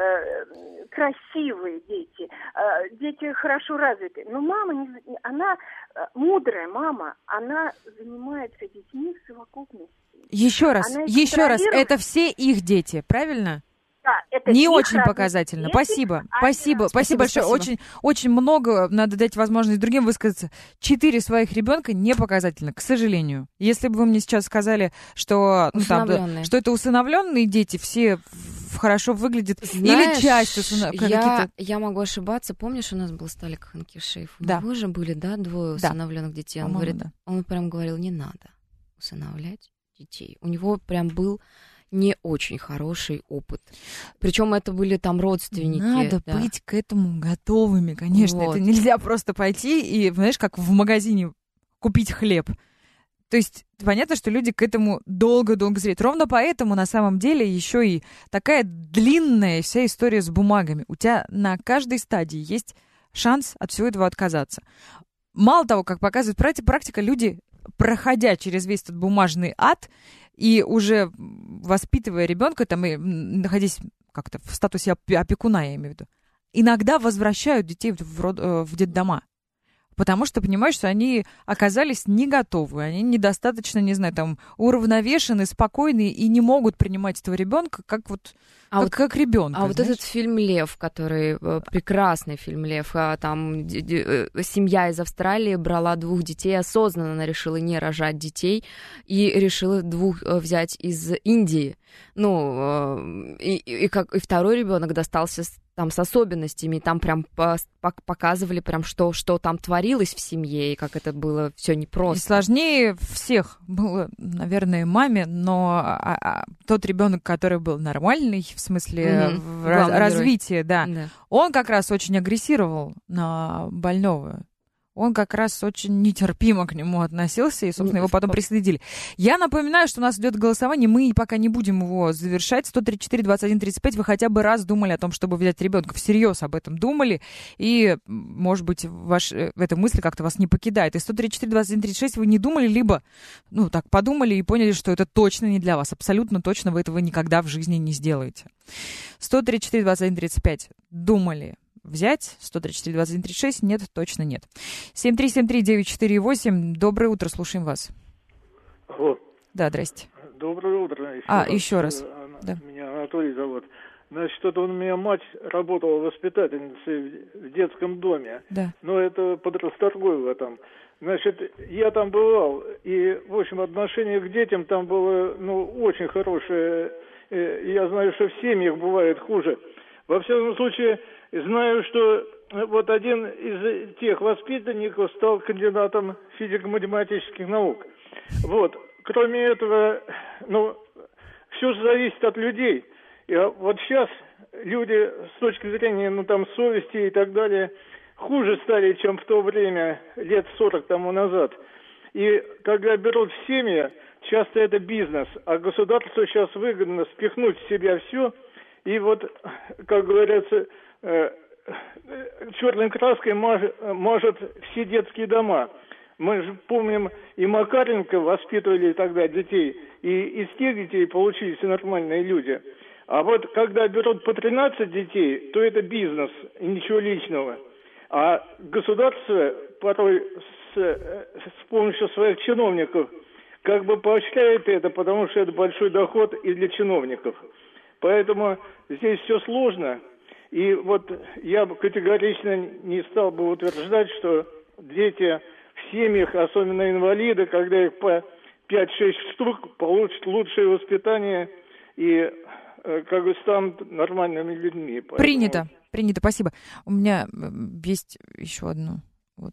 красивые дети, дети хорошо развиты. Но мама, она мудрая мама, она занимается детьми в совокупности. Еще раз, это все их дети, правильно? Да, это не очень показательно. Дети. Спасибо большое. Очень много, надо дать возможность другим высказаться. 4 своих ребенка не показательно, к сожалению. Если бы вы мне сейчас сказали, что, что это усыновленные дети, все хорошо выглядят, знаешь, или часть усыновленных. Я могу ошибаться. Помнишь, у нас был Сталик Ханкишеев? У него же были, 2 усыновленных детей. Он говорит, он прям говорил, не надо усыновлять детей. У него прям был не очень хороший опыт. Причем это были там родственники. Надо быть к этому готовыми, конечно. Вот. Это нельзя просто пойти и, знаешь, как в магазине купить хлеб. То есть понятно, что люди к этому долго-долго зреют. Ровно поэтому на самом деле еще и такая длинная вся история с бумагами. У тебя на каждой стадии есть шанс от всего этого отказаться. Мало того, как показывает практика, люди, проходя через весь этот бумажный ад, и уже воспитывая ребенка, там, и находясь как-то в статусе опекуна, я имею в виду, иногда возвращают детей в детдома. Потому что понимаешь, что они оказались не готовы, они недостаточно, не знаю, там, уравновешены, спокойны и не могут принимать этого ребенка как как ребенка. А вот этот фильм «Лев», который прекрасный фильм «Лев», там семья из Австралии брала 2 детей, осознанно она решила не рожать детей и решила 2 взять из Индии. Ну, и второй ребенок достался там с особенностями, там прям показывали прям, что там творилось в семье, и как это было все непросто. И сложнее всех было, наверное, маме, но тот ребенок, который был нормальный, в смысле развития, да, он как раз очень агрессировал на больного. Он как раз очень нетерпимо к нему относился, и, собственно, его потом преследили. Я напоминаю, что у нас идет голосование, мы пока не будем его завершать. 134-21-35, вы хотя бы раз думали о том, чтобы взять ребенка, всерьез об этом думали, и, может быть, эта мысль как-то вас не покидает. И 134-21-36 вы не думали, либо, так подумали и поняли, что это точно не для вас. Абсолютно точно вы этого никогда в жизни не сделаете. 134-21-35 думали взять, 134-21-36, нет, точно нет. 7373948, доброе утро, слушаем вас. Алло. Да, здрасте. Доброе утро. Еще раз. Да. Меня Анатолий зовут. Значит, у меня мать работала воспитательницей в детском доме. Да. Но это под Расторгуево там. Значит, я там бывал, и, в общем, отношение к детям там было, очень хорошее. я знаю, что в семьях бывает хуже. Во всяком случае, знаю, что вот один из тех воспитанников стал кандидатом физико-математических наук. Вот. Кроме этого, все зависит от людей. И вот сейчас люди с точки зрения, совести и так далее, хуже стали, чем в то время, лет 40 тому назад. И когда берут в семьи, часто это бизнес, а государству сейчас выгодно спихнуть в себя все, и вот, как говорится, черной краской мажут все детские дома. Мы же помним, и Макаренко воспитывали тогда детей, и из тех детей получились нормальные люди. А вот когда берут по 13 детей, то это бизнес, и ничего личного. А государство порой с помощью своих чиновников как бы поощряет это, потому что это большой доход и для чиновников. Поэтому здесь все сложно. И вот я бы категорично не стал бы утверждать, что дети в семьях, особенно инвалиды, когда их по 5-6 штук, получат лучшее воспитание и как бы станут нормальными людьми. Поэтому... Принято, спасибо. У меня есть еще одно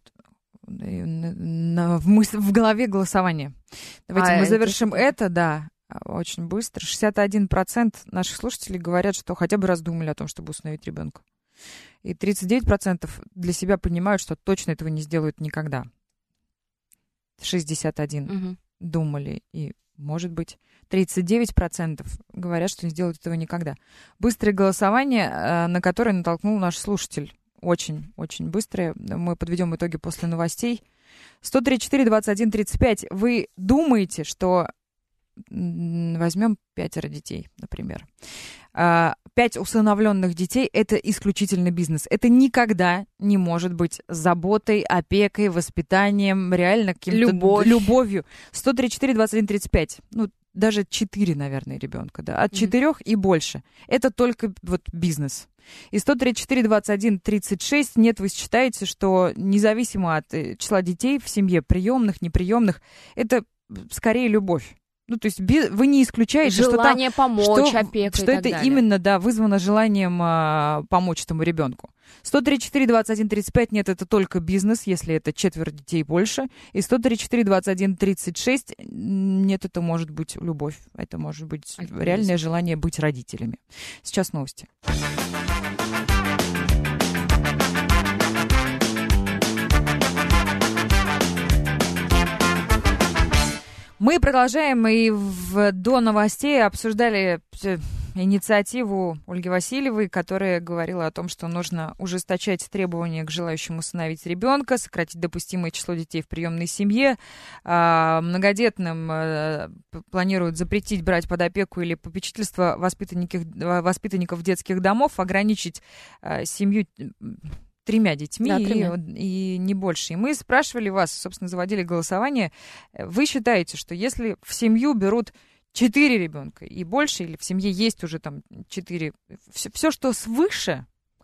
в голове голосование. Давайте мы завершим это, да, очень быстро. 61% наших слушателей говорят, что хотя бы раздумали о том, чтобы усыновить ребенка. И 39% для себя понимают, что точно этого не сделают никогда. 61% думали и, может быть, 39% говорят, что не сделают этого никогда. Быстрое голосование, на которое натолкнул наш слушатель. Очень быстрое. Мы подведем итоги после новостей. 134-21-35. Вы думаете, что возьмем 5 детей, например. 5 усыновленных детей — это исключительно бизнес. Это никогда не может быть заботой, опекой, воспитанием, реально каким-то любовью. 134-21-35. Даже 4, наверное, ребенка, да. От 4 и больше. Это только бизнес. И 134-21-36, нет, вы считаете, что независимо от числа детей в семье, приемных, неприемных, это скорее любовь. То есть вы не исключаете, желание помочь, опека, что это именно, вызвано желанием помочь этому ребенку. 134-21-35, нет, это только бизнес, если это 4 детей больше. И 134-21-36, нет, это может быть любовь. Это может быть реальное желание быть родителями. Сейчас новости. Мы продолжаем, и до новостей обсуждали инициативу Ольги Васильевой, которая говорила о том, что нужно ужесточать требования к желающим усыновить ребенка, сократить допустимое число детей в приемной семье. Многодетным планируют запретить брать под опеку или попечительство воспитанников детских домов, ограничить семью 3 детьми, да, и не больше. И мы спрашивали вас, собственно, заводили голосование. Вы считаете, что если в семью берут 4 ребенка и больше, или в семье есть уже 4, все, что свыше,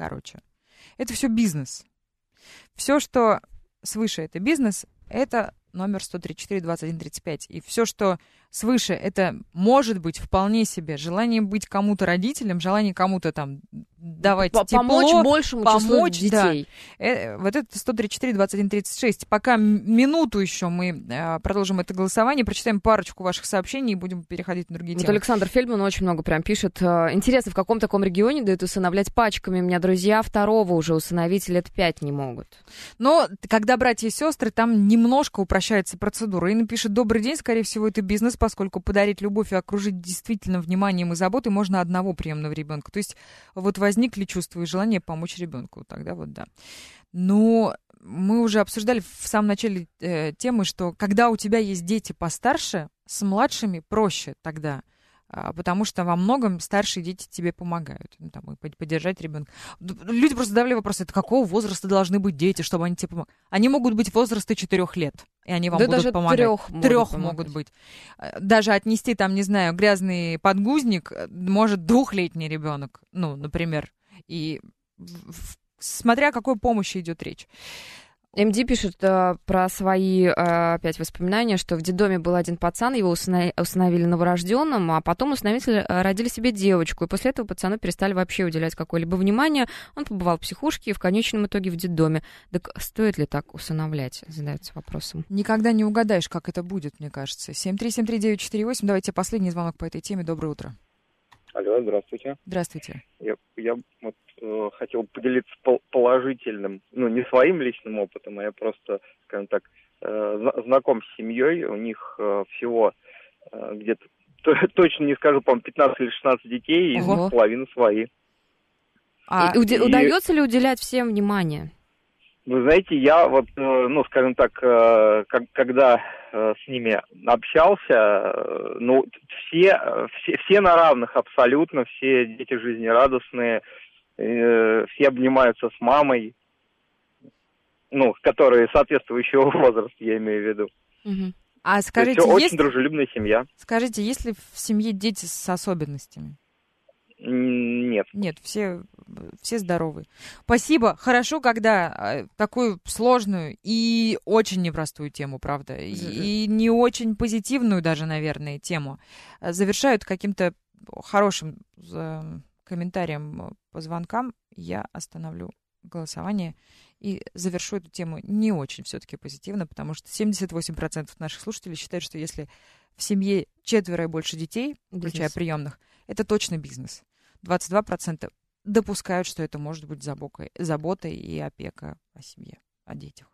это все бизнес. Все, что свыше, это бизнес, это номер 134-21-35. И все, что свыше, это может быть вполне себе желание быть кому-то родителем, желание кому-то давать помочь тепло, большему числу детей. Да. Вот это 134-21-36. Пока минуту еще мы продолжим это голосование, прочитаем парочку ваших сообщений и будем переходить на другие темы. Александр Фельдман очень много прям пишет. Интересно, в каком таком регионе дают усыновлять пачками? У меня друзья 2-го уже усыновить лет 5 не могут. Но когда братья и сестры, там немножко упрощается процедура. Инна пишет: добрый день, скорее всего, это бизнес, поскольку подарить любовь и окружить действительно вниманием и заботой можно одного приемного ребенка. То есть возникли чувства и желание помочь ребенку. Тогда да. Но мы уже обсуждали в самом начале темы, что когда у тебя есть дети постарше, с младшими проще тогда. Потому что во многом старшие дети тебе помогают. Поддержать ребенка. Люди просто задавали вопрос: это какого возраста должны быть дети, чтобы они тебе помогли? Они могут быть возраста 4 лет, и они вам будут помогать. 3 могут быть. Даже отнести грязный подгузник может 2-летний ребенок, например. И смотря о какой помощи идет речь. МД пишет про свои опять воспоминания, что в детдоме был один пацан, его усыновили новорожденным, а потом усыновители родили себе девочку, и после этого пацану перестали вообще уделять какое-либо внимание. Он побывал в психушке и в конечном итоге в детдоме. Так стоит ли так усыновлять, задается вопросом. Никогда не угадаешь, как это будет, мне кажется. 7373948, давайте последний звонок по этой теме. Доброе утро. Алло, здравствуйте. Здравствуйте. Я вот хотел поделиться положительным, не своим личным опытом, а я просто, скажем так, знаком с семьей. У них всего где-то, точно не скажу, по-моему, 15 или 16 детей, и из них половина свои. Удается ли уделять всем внимание? Вы знаете, я вот, скажем так, когда с ними общался, все на равных абсолютно, все дети жизнерадостные, все обнимаются с мамой, которые соответствующего возраста, я имею в виду. Угу. А скажите, все очень дружелюбная семья. Скажите, есть ли в семье дети с особенностями? Нет. Нет, все здоровы. Спасибо. Хорошо, когда такую сложную и очень непростую тему, правда, и не очень позитивную даже, наверное, тему завершают каким-то хорошим комментарием по звонкам. Я остановлю голосование и завершу эту тему не очень все-таки позитивно, потому что 78% наших слушателей считают, что если в семье 4 и больше детей, включая приемных, это точно бизнес. 22% допускают, что это может быть забота и опека о семье, о детях.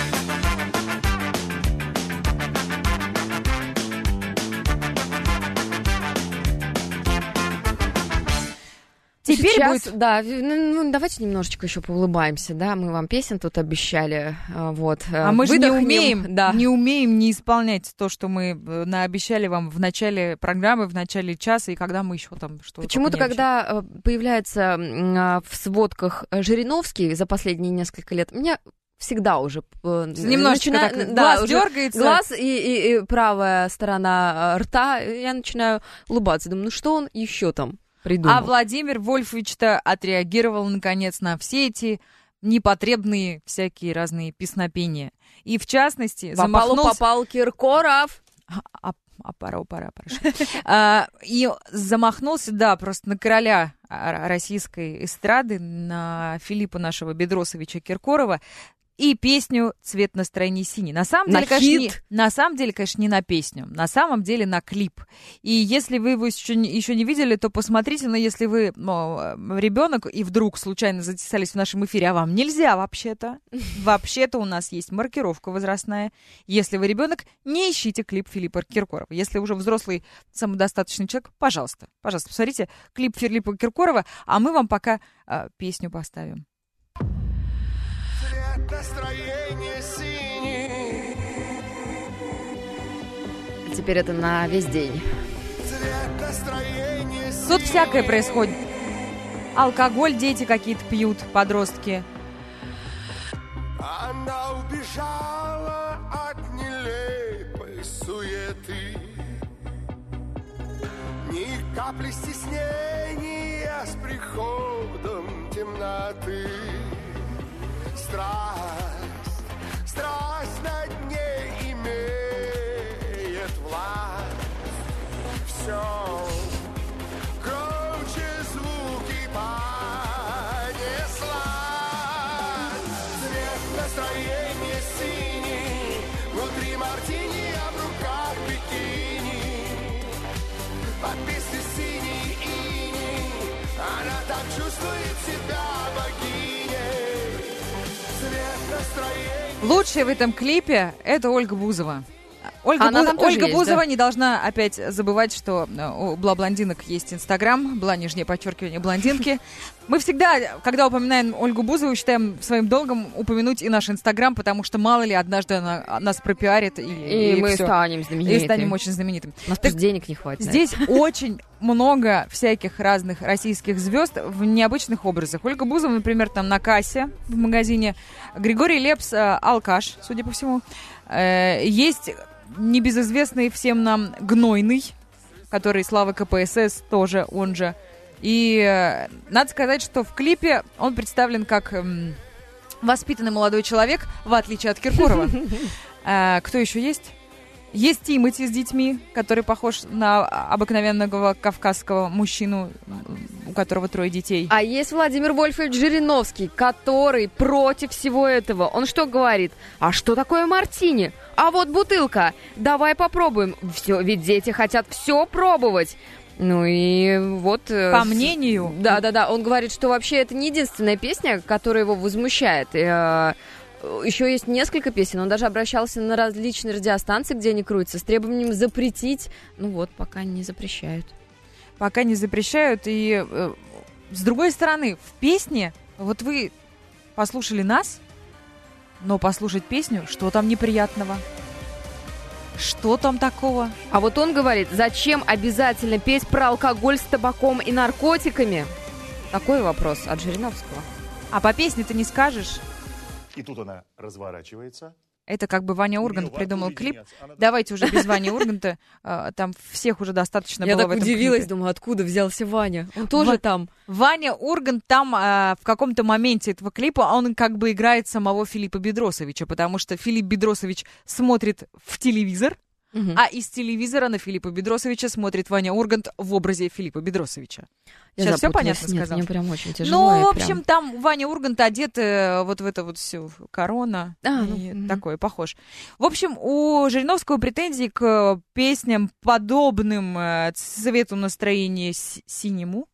Теперь сейчас, будет... Да, давайте немножечко еще поулыбаемся, да, мы вам песен тут обещали, вот. А мы же не умеем не исполнять то, что мы наобещали вам в начале программы, в начале часа, и когда мы еще там что-то... Почему-то, когда появляется в сводках Жириновский за последние несколько лет, меня всегда уже немножечко глаз дергается. Глаз и правая сторона рта, я начинаю улыбаться, думаю, что он еще там придумал. А Владимир Вольфович-то отреагировал, наконец, на все эти непотребные всякие разные песнопения. И, в частности, попал Киркоров. Пора. И замахнулся, да, просто на короля российской эстрады, на Филиппа нашего Бедросовича Киркорова, и песню «Цвет настроения синий». На самом деле, конечно, не на песню. На самом деле на клип. И если вы его еще не видели, то посмотрите. Но если вы ребенок и вдруг случайно затесались в нашем эфире, а вам нельзя вообще-то. Вообще-то у нас есть маркировка возрастная. Если вы ребенок, не ищите клип Филиппа Киркорова. Если уже взрослый самодостаточный человек, пожалуйста, посмотрите клип Филиппа Киркорова, а мы вам пока песню поставим. Настроение синий. Теперь это на весь день. Тут всякое происходит. Алкоголь дети какие-то пьют, подростки. Она убежала от нелепой суеты. Ни капли стеснения с приходом темноты. Страсть над ней имеет власть. Все громче звуки понесла. Цвет настроения синий, внутри мартини, а в руках бикини. Под песней синий иней, она так чувствует себя богиней. Лучшая в этом клипе — это Ольга Бузова. Ольга Бузова не должна опять забывать, что у блондинок есть Инстаграм, _блондинки. Мы всегда, когда упоминаем Ольгу Бузову, считаем своим долгом упомянуть и наш Инстаграм, потому что мало ли однажды она нас пропиарит и мы станем знаменитыми. И станем очень знаменитыми. У нас просто денег не хватит. Здесь очень много всяких разных российских звезд в необычных образах. Ольга Бузова, например, там на кассе в магазине. Григорий Лепс алкаш, судя по всему. Есть небезызвестный всем нам Гнойный, который Слава КПСС тоже, он же. И надо сказать, что в клипе он представлен как Воспитанный молодой человек, в отличие от Киркорова. Кто еще есть? Есть Тимати с детьми, который похож на обыкновенного кавказского мужчину, у которого 3 детей. А есть Владимир Вольфович Жириновский, который против всего этого. Он что говорит? А что такое мартини? А вот бутылка. Давай попробуем. Все, ведь дети хотят все пробовать. Ну и вот... По мнению... Да. Он говорит, что вообще это не единственная песня, которая его возмущает. Еще есть несколько песен. Он даже обращался на различные радиостанции, где они крутятся, с требованием запретить. Ну вот, пока не запрещают. Пока не запрещают. И с другой стороны, в песне, вот вы послушали нас, но послушать песню, что там неприятного? Что там такого? А вот он говорит, зачем обязательно петь про алкоголь с табаком и наркотиками? Такой вопрос от Жириновского. А по песне ты не скажешь. И тут она разворачивается. Это как бы Ваня Ургант придумал клип. Давайте уже без Вани Урганта. Там всех уже достаточно было в этом клипе. Я так удивилась, думаю, откуда взялся Ваня? Он тоже там. Ваня Ургант там в каком-то моменте этого клипа, он как бы играет самого Филиппа Бедросовича, потому что Филипп Бедросович смотрит в телевизор, а из телевизора на Филиппа Бедросовича смотрит Ваня Ургант в образе Филиппа Бедросовича. Сейчас все понятно сказал? Мне прям очень тяжело. Ну, в общем, там Ваня Ургант одет вот в это вот все корона. Такой похож. В общем, у Жириновского претензий к песням, подобным цвету настроения синему.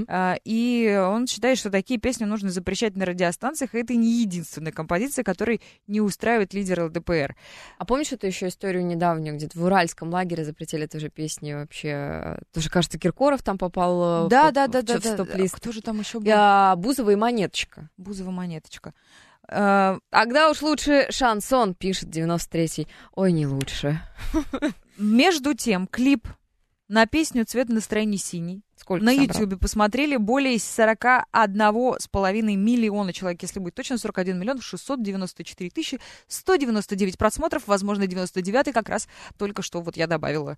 И он считает, что такие песни нужно запрещать на радиостанциях, и это не единственная композиция, которая не устраивает лидера ЛДПР. А помнишь эту еще историю недавнюю, где-то в Уральском лагере запретили тоже песни вообще? Тоже, кажется, Киркоров там попал в стоп-лист. Кто же там еще был? Бузова и Монеточка. Бузова, Монеточка. Тогда уж лучше шансон, пишет 93-й. Ой, не лучше. Между тем, клип на песню «Цвет настроения синий» Сколько на собрал? Ютьюбе посмотрели более 41,5 миллиона человек, если быть точно, 41 миллион 694 тысячи 199 просмотров, возможно, 99-й как раз только что вот я добавила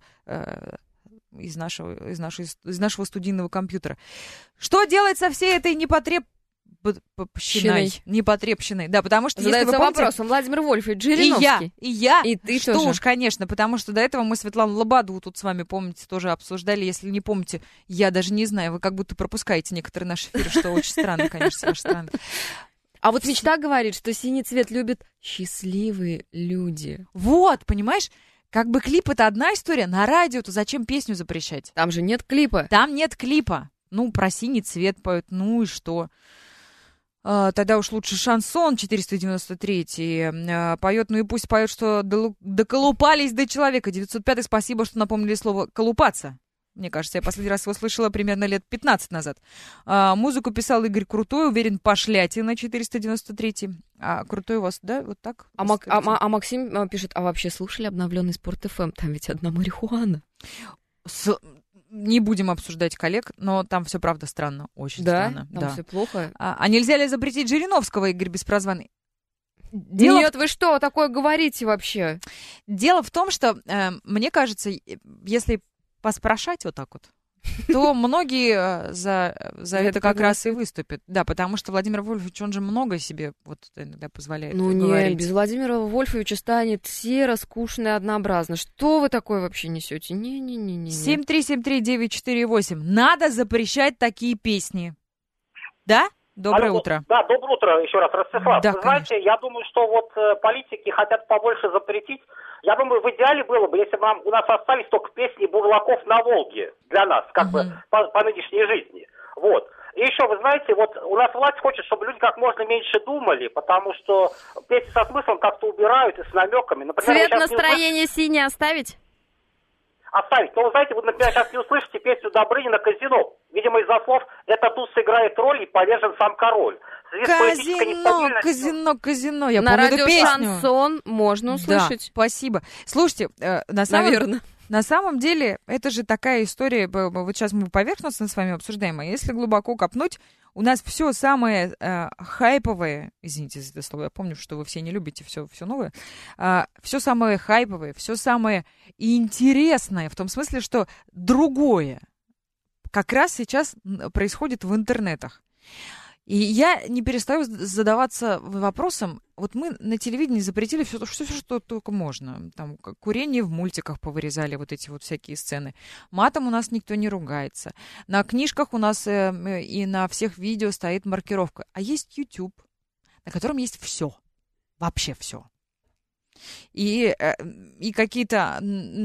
из нашего студийного компьютера. Что делать со всей этой непотребщиной? Да, потому что задается если вы помните, вопросом Владимир Вольфович Жириновский. И я, и ты что тоже. Уж, конечно, потому что до этого мы Светлану Лободу тут с вами, помните, тоже обсуждали. Если не помните, я даже не знаю, вы как будто пропускаете некоторые наши эфиры, что очень странно, конечно, с вашей стороны. А вот Мечта говорит, что синий цвет любят счастливые люди. Вот, понимаешь? Как бы клип — это одна история, на радио, то зачем песню запрещать? Там же нет клипа. Там нет клипа. Ну, про синий цвет поют, ну и что? Тогда уж лучше шансон 493 поет, ну и пусть поет, что доколупались до человека. 905 спасибо, что напомнили слово «колупаться». Мне кажется, я последний раз его слышала примерно лет 15 назад. Музыку писал Игорь Крутой, уверен, пошлятина 493. Крутой у вас, да, вот так? А Максим пишет, а вообще слушали обновленный Спорт ФМ? Там ведь одна марихуана. Не будем обсуждать коллег, но там все правда странно, очень странно. Там все плохо. А нельзя ли запретить Жириновского, Игорь Беспрозванный? Нет, вы что, такое говорите вообще? Дело в том, что, мне кажется, если поспрашать вот так вот, то многие за это как раз и выступят. Да, потому что Владимир Вольфович, он же много себе вот иногда позволяет говорить. Ну нет, без Владимира Вольфовича станет серо, скучно и однообразно. Что вы такое вообще несете? Не-не-не. 7373948. Надо запрещать такие песни. Да? Доброе утро. Да, доброе утро еще раз, Ростислав. Да, вы знаете, я думаю, что вот политики хотят побольше запретить. Я думаю, в идеале было бы, если бы у нас остались только песни Бурлаков на Волге для нас, как бы по нынешней жизни. Вот. И еще, вы знаете, вот у нас власть хочет, чтобы люди как можно меньше думали, потому что песни со смыслом как-то убирают и с намеками. Например, цвет настроения синий оставить? Оставить. Но вы знаете, вы, например, сейчас не услышите песню Добрынина «Казино». Видимо, из-за слов «это туз сыграет роль и повержен сам король». Казино. Я на помню радио эту песню. Шансон можно услышать. Да, спасибо. Слушайте, на самом деле, это же такая история, вот сейчас мы поверхностно с вами обсуждаем, а если глубоко копнуть, у нас все самое хайповое, извините за это слово, я помню, что вы все не любите все новое, все самое хайповое, все самое интересное, в том смысле, что другое, как раз сейчас происходит в интернетах. И я не перестаю задаваться вопросом, вот мы на телевидении запретили все, что только можно. Там курение в мультиках повырезали, вот эти вот всякие сцены. Матом у нас никто не ругается. На книжках у нас и на всех видео стоит маркировка. А есть YouTube, на котором есть все. Вообще все. И какие-то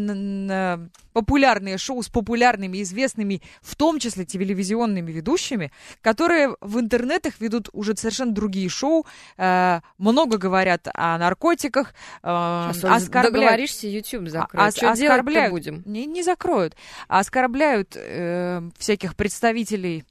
популярные шоу с популярными, известными, в том числе телевизионными ведущими, которые в интернетах ведут уже совершенно другие шоу, много говорят о наркотиках, оскорбляют. Договоришься, YouTube закроют. Что делать-то будем? Не закроют. Оскорбляют всяких представителей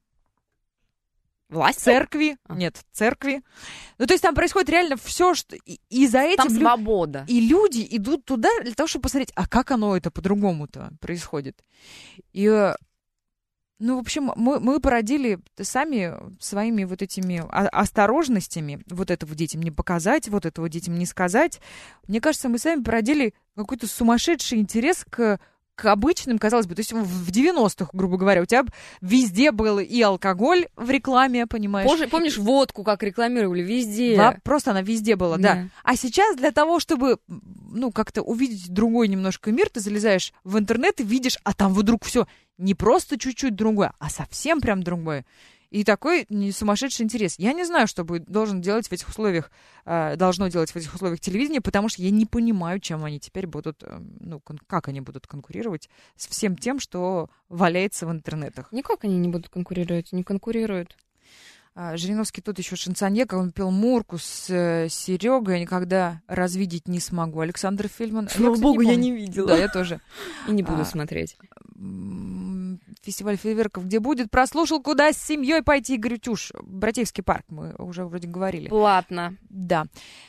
власть? Церкви. Нет, церкви. Ну, то есть там происходит реально все, что... И за этим... Там свобода. И люди идут туда для того, чтобы посмотреть, а как оно это по-другому-то происходит. И, ну, в общем, мы породили сами своими вот этими осторожностями вот этого детям не показать, вот этого детям не сказать. Мне кажется, мы сами породили какой-то сумасшедший интерес к обычным, казалось бы, то есть в 90-х, грубо говоря, у тебя везде был и алкоголь в рекламе, понимаешь? Помнишь водку, как рекламировали везде? Просто она везде была, да. А сейчас для того, чтобы, ну, как-то увидеть другой немножко мир, ты залезаешь в интернет и видишь, а там вдруг все не просто чуть-чуть другое, а совсем прям другое. И такой сумасшедший интерес. Я не знаю, что должно делать в этих условиях телевидения, потому что я не понимаю, чем они теперь будут, ну, как они будут конкурировать с всем тем, что валяется в интернетах. Никак они не будут конкурировать, не конкурируют. Жириновский тут еще шансонье, как он пел Мурку с Серегой, я никогда развидеть не смогу. Александр Фельдман. Слава богу, я не видела. Да, я тоже. И не буду смотреть. Фестиваль фейерверков где будет? Прослушал, куда с семьей пойти, Игорь Тюш. Братейский парк, мы уже вроде говорили. Платно. Да.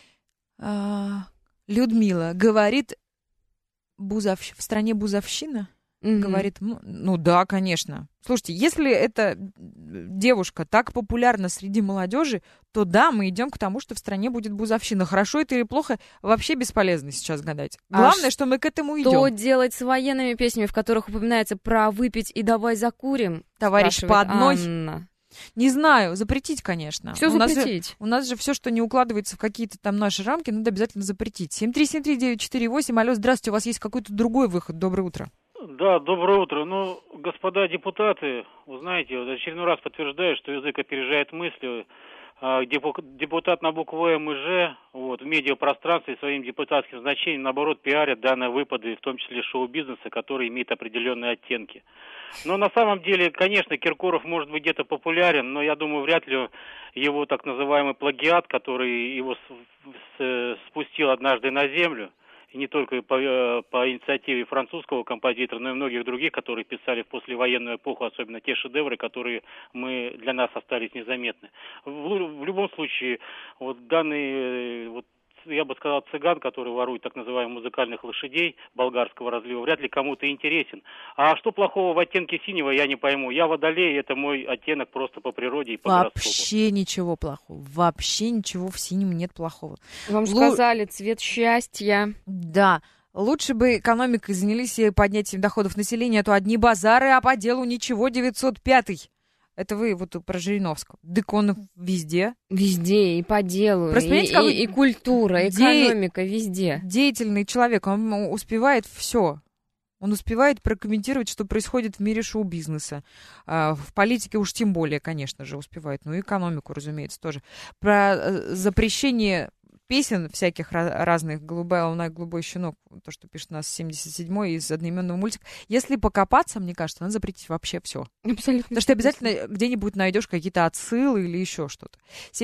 Людмила говорит, в стране бузовщина? Говорит, ну да, конечно. Слушайте, если эта девушка так популярна среди молодежи, то да, мы идем к тому, что в стране будет бузовщина. Хорошо это или плохо, вообще бесполезно сейчас гадать. Главное, что мы к этому идем. Что делать с военными песнями, в которых упоминается про выпить и давай закурим? Товарищ по одной. Анна. Не знаю, запретить, конечно. Все запретить. У нас же все, что не укладывается в какие-то там наши рамки, надо обязательно запретить. 7373948. Алло, здравствуйте, у вас есть какой-то другой выход. Доброе утро. Да, доброе утро. Ну, господа депутаты, вы знаете, в очередной раз подтверждаю, что язык опережает мысли. Депутат на букву М и Ж в медиапространстве своим депутатским значением, наоборот, пиарят данные выпады, в том числе шоу-бизнеса, который имеет определенные оттенки. Но на самом деле, конечно, Киркоров может быть где-то популярен, но я думаю, вряд ли его так называемый плагиат, который его спустил однажды на землю, и не только по инициативе французского композитора, но и многих других, которые писали в послевоенную эпоху, особенно те шедевры, которые для нас остались незаметны. В любом случае, вот данный, я бы сказал, цыган, который ворует так называемых музыкальных лошадей болгарского разлива, вряд ли кому-то интересен. А что плохого в оттенке синего, я не пойму. Я водолей, это мой оттенок просто по природе и по гороскопу. Вообще ничего плохого. Вообще ничего в синем нет плохого. Вам сказали, цвет счастья. Да. Лучше бы экономикой занялись поднятием доходов населения, а то одни базары, а по делу ничего, 905-й. Это вы вот про Жириновского. Дык он везде. Везде, и по делу, и культура, экономика, везде. Деятельный человек, он успевает все. Он успевает прокомментировать, что происходит в мире шоу-бизнеса. В политике уж тем более, конечно же, успевает. Ну и экономику, разумеется, тоже. Про запрещение песен всяких разных, «Голубая луна» и «Голубой щенок», то, что пишет у нас 77-й из одноименного мультика. Если покопаться, мне кажется, надо запретить вообще все. Абсолютно. Потому что обязательно где-нибудь найдешь какие-то отсылы или еще что-то.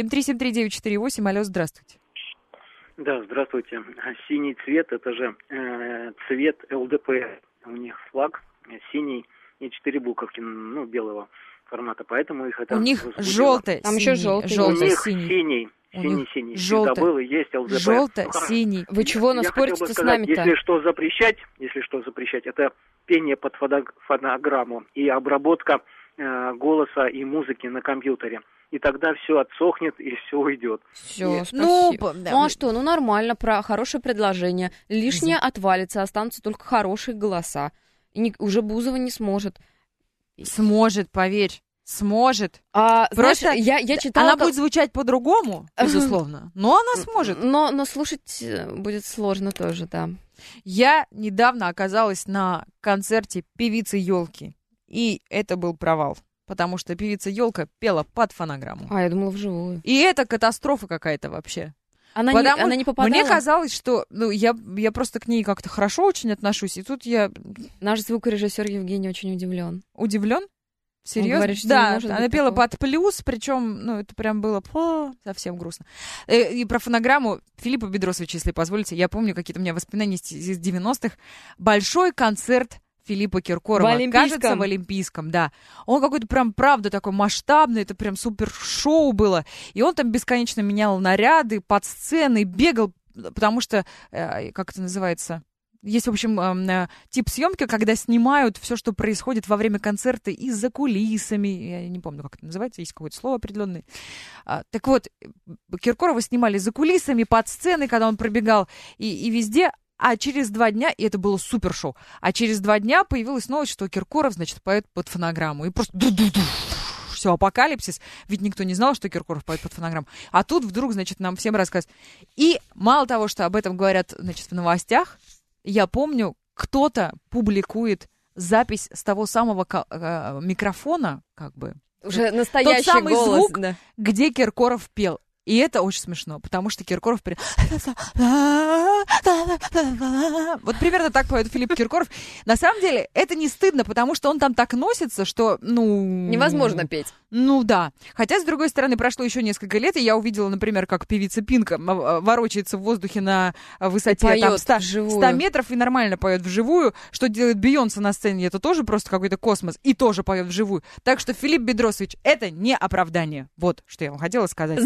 7373948, алло, здравствуйте. Да, здравствуйте. Синий цвет, это же цвет ЛДПР. У них флаг синий и 4 буковки, белого формата, поэтому их это... У них желтое, там еще желтый. У них синий. Синий. Всегда был и есть ЛДПР. Желто-синий. Вы чего спорите с нами-то? Если что запрещать, это пение под фонограмму и обработка голоса и музыки на компьютере. И тогда все отсохнет и все уйдет. Все, спасибо. Ну а что, нормально, хорошее предложение. Лишнее отвалится, останутся только хорошие голоса. И уже Бузова не сможет. Сможет, поверь. Сможет. Знаешь, Просто я читала... она будет звучать по-другому, безусловно, но она сможет. Но слушать будет сложно тоже, да. Я недавно оказалась на концерте певицы Ёлки, и это был провал. Потому что певица Ёлка пела под фонограмму. Я думала вживую. И это катастрофа какая-то вообще. Она не попадала? Мне казалось, что я просто к ней как-то хорошо очень отношусь, и тут я... Наш звукорежиссер Евгений очень удивлен. Удивлен? Серьезно? Он говорит, что да, не может она быть пела такого. под плюс, причем, это прям было совсем грустно. И про фонограмму Филиппа Бедросовича, если позволите, я помню какие-то у меня воспоминания из 90-х. Большой концерт Филиппа Киркорова. Кажется, в Олимпийском, да. Он какой-то прям, правда, такой масштабный, это прям супер шоу было. И он там бесконечно менял наряды под сценой, бегал, потому что, как это называется... Есть, в общем, тип съемки, когда снимают все, что происходит во время концерта, и за кулисами. Я не помню, как это называется, есть какое-то слово определенное. Так вот, Киркорова снимали за кулисами, под сценой, когда он пробегал, и везде. А через 2 дня, и это было супер шоу, а через 2 дня появилась новость, что Киркоров, значит, поет под фонограмму. И просто все, апокалипсис. Ведь никто не знал, что Киркоров поет под фонограмму. А тут вдруг, значит, нам всем рассказывают. И мало того, что об этом говорят, значит, в новостях, я помню, кто-то публикует запись с того самого микрофона, как бы. Уже настоящий тот самый голос, звук, да. где Киркоров пел. И это очень смешно, потому что Киркоров... Вот примерно так поет Филипп Киркоров. На самом деле, это не стыдно, потому что он там так носится, что, невозможно петь. Да. Хотя, с другой стороны, прошло еще несколько лет, и я увидела, например, как певица Пинка ворочается в воздухе на высоте там, 100 метров и нормально поет вживую. Что делает Бейонсе на сцене, это тоже просто какой-то космос, и тоже поет вживую. Так что Филипп Бедросович, это не оправдание. Вот, что я вам хотела сказать.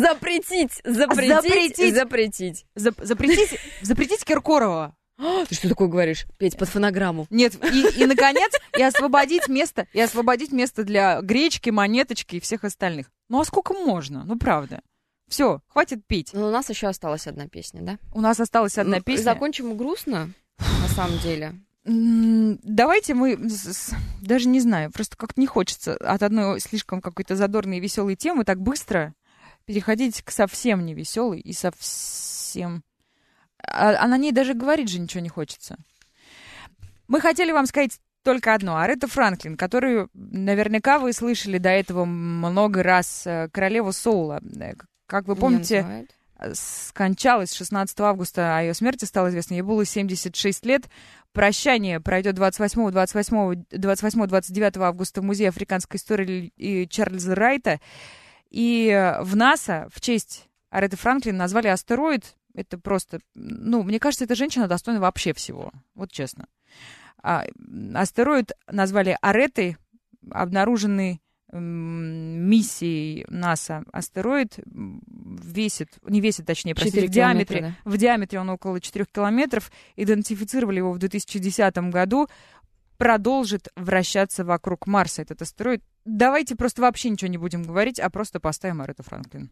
Запретить Киркорова. Ты что такое говоришь? Петь под фонограмму. Нет, и наконец, и освободить место для Гречки, Монеточки и всех остальных. А сколько можно? Правда. Все, хватит петь. Но у нас еще осталась одна песня, да? У нас осталась одна песня. Закончим грустно, на самом деле. Давайте мы, даже не знаю, просто как-то не хочется от одной слишком какой-то задорной и веселой темы так быстро переходить к совсем невеселой и совсем... А на ней даже говорить же ничего не хочется. Мы хотели вам сказать только одно. Аретта Франклин, которую наверняка вы слышали до этого много раз, королеву соула. Как вы помните, скончалась 16 августа, о ее смерти стало известно. Ей было 76 лет. Прощание пройдет 28-29 августа в Музее африканской истории и Чарльза Райта. И в НАСА в честь Аретты Франклин назвали астероид. Это просто... мне кажется, эта женщина достойна вообще всего. Вот честно. Астероид назвали Ареттой, обнаруженный миссией НАСА. Астероид в диаметре. В диаметре он около 4 километров. Идентифицировали его в 2010 году. Продолжит вращаться вокруг Марса, этот астероид. Давайте просто вообще ничего не будем говорить, а просто поставим Аретту Франклин.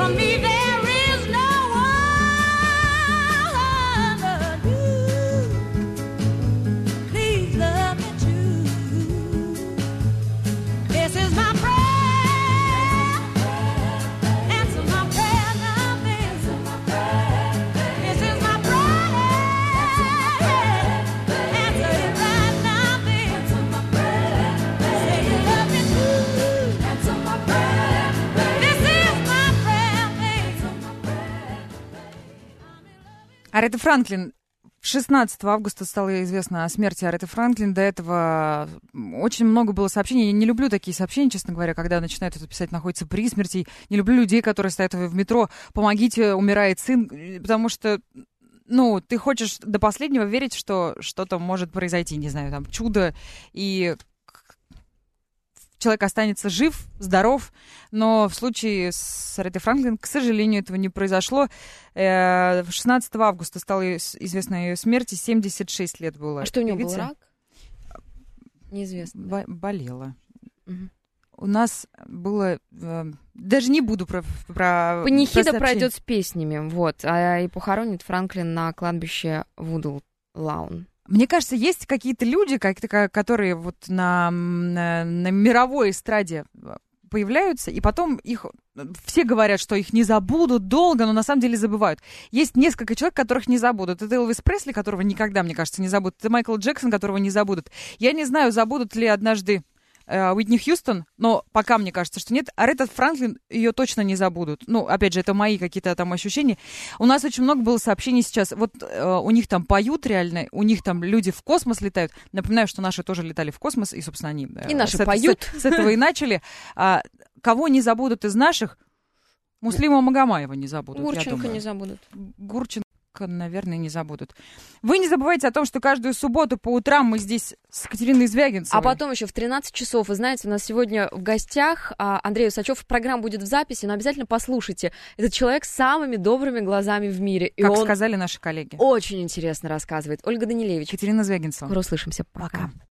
For me there is no one but you. Please love me true. This is my prayer. Answer my prayer now, baby. This is my prayer. Answer it right now, baby. Say you love me true. Answer my prayer. This is my prayer, baby. Аретта Франклин. 16 августа стало известно о смерти Аретты Франклин. До этого очень много было сообщений. Я не люблю такие сообщения, честно говоря, когда начинают это писать, находится при смерти. Не люблю людей, которые стоят в метро, помогите, умирает сын, потому что, ну, ты хочешь до последнего верить, что что-то может произойти, не знаю, там, чудо, и человек останется жив, здоров, но в случае с Ареттой Франклин, к сожалению, этого не произошло. 16 августа стало известно о ее смерти, 76 лет было. А что у нее был, певице. рак? Неизвестно. Болела. Мгм. У нас было... даже не буду про Панихида сообщение. пройдет с песнями, вот, и похоронит Франклин на кладбище Вуду-Лаун. Мне кажется, есть какие-то люди, которые вот на мировой эстраде появляются, и потом их все говорят, что их не забудут долго, но на самом деле забывают. Есть несколько человек, которых не забудут. Это Элвис Пресли, которого никогда, мне кажется, не забудут. Это Майкл Джексон, которого не забудут. Я не знаю, забудут ли однажды Уитни Хьюстон, но пока мне кажется, что нет. Аретта Франклин, ее точно не забудут. Ну, опять же, это мои какие-то там ощущения. У нас очень много было сообщений сейчас. Вот у них там поют реально, у них там люди в космос летают. Напоминаю, что наши тоже летали в космос, и, собственно, они... И наши поют. С этого и начали. Кого не забудут из наших? Муслима Магомаева не забудут, я Гурченко думаю. не забудут. Гурченко, наверное, не забудут. Вы не забывайте о том, что каждую субботу по утрам мы здесь с Катериной Звягинцевой. А потом еще в 13 часов, вы знаете, у нас сегодня в гостях Андрей Усачев. Программа будет в записи, но обязательно послушайте. Этот человек с самыми добрыми глазами в мире. И как он сказали наши коллеги. очень интересно рассказывает. Ольга Данилевич. Катерина Звягинцева. Скоро услышимся. Пока.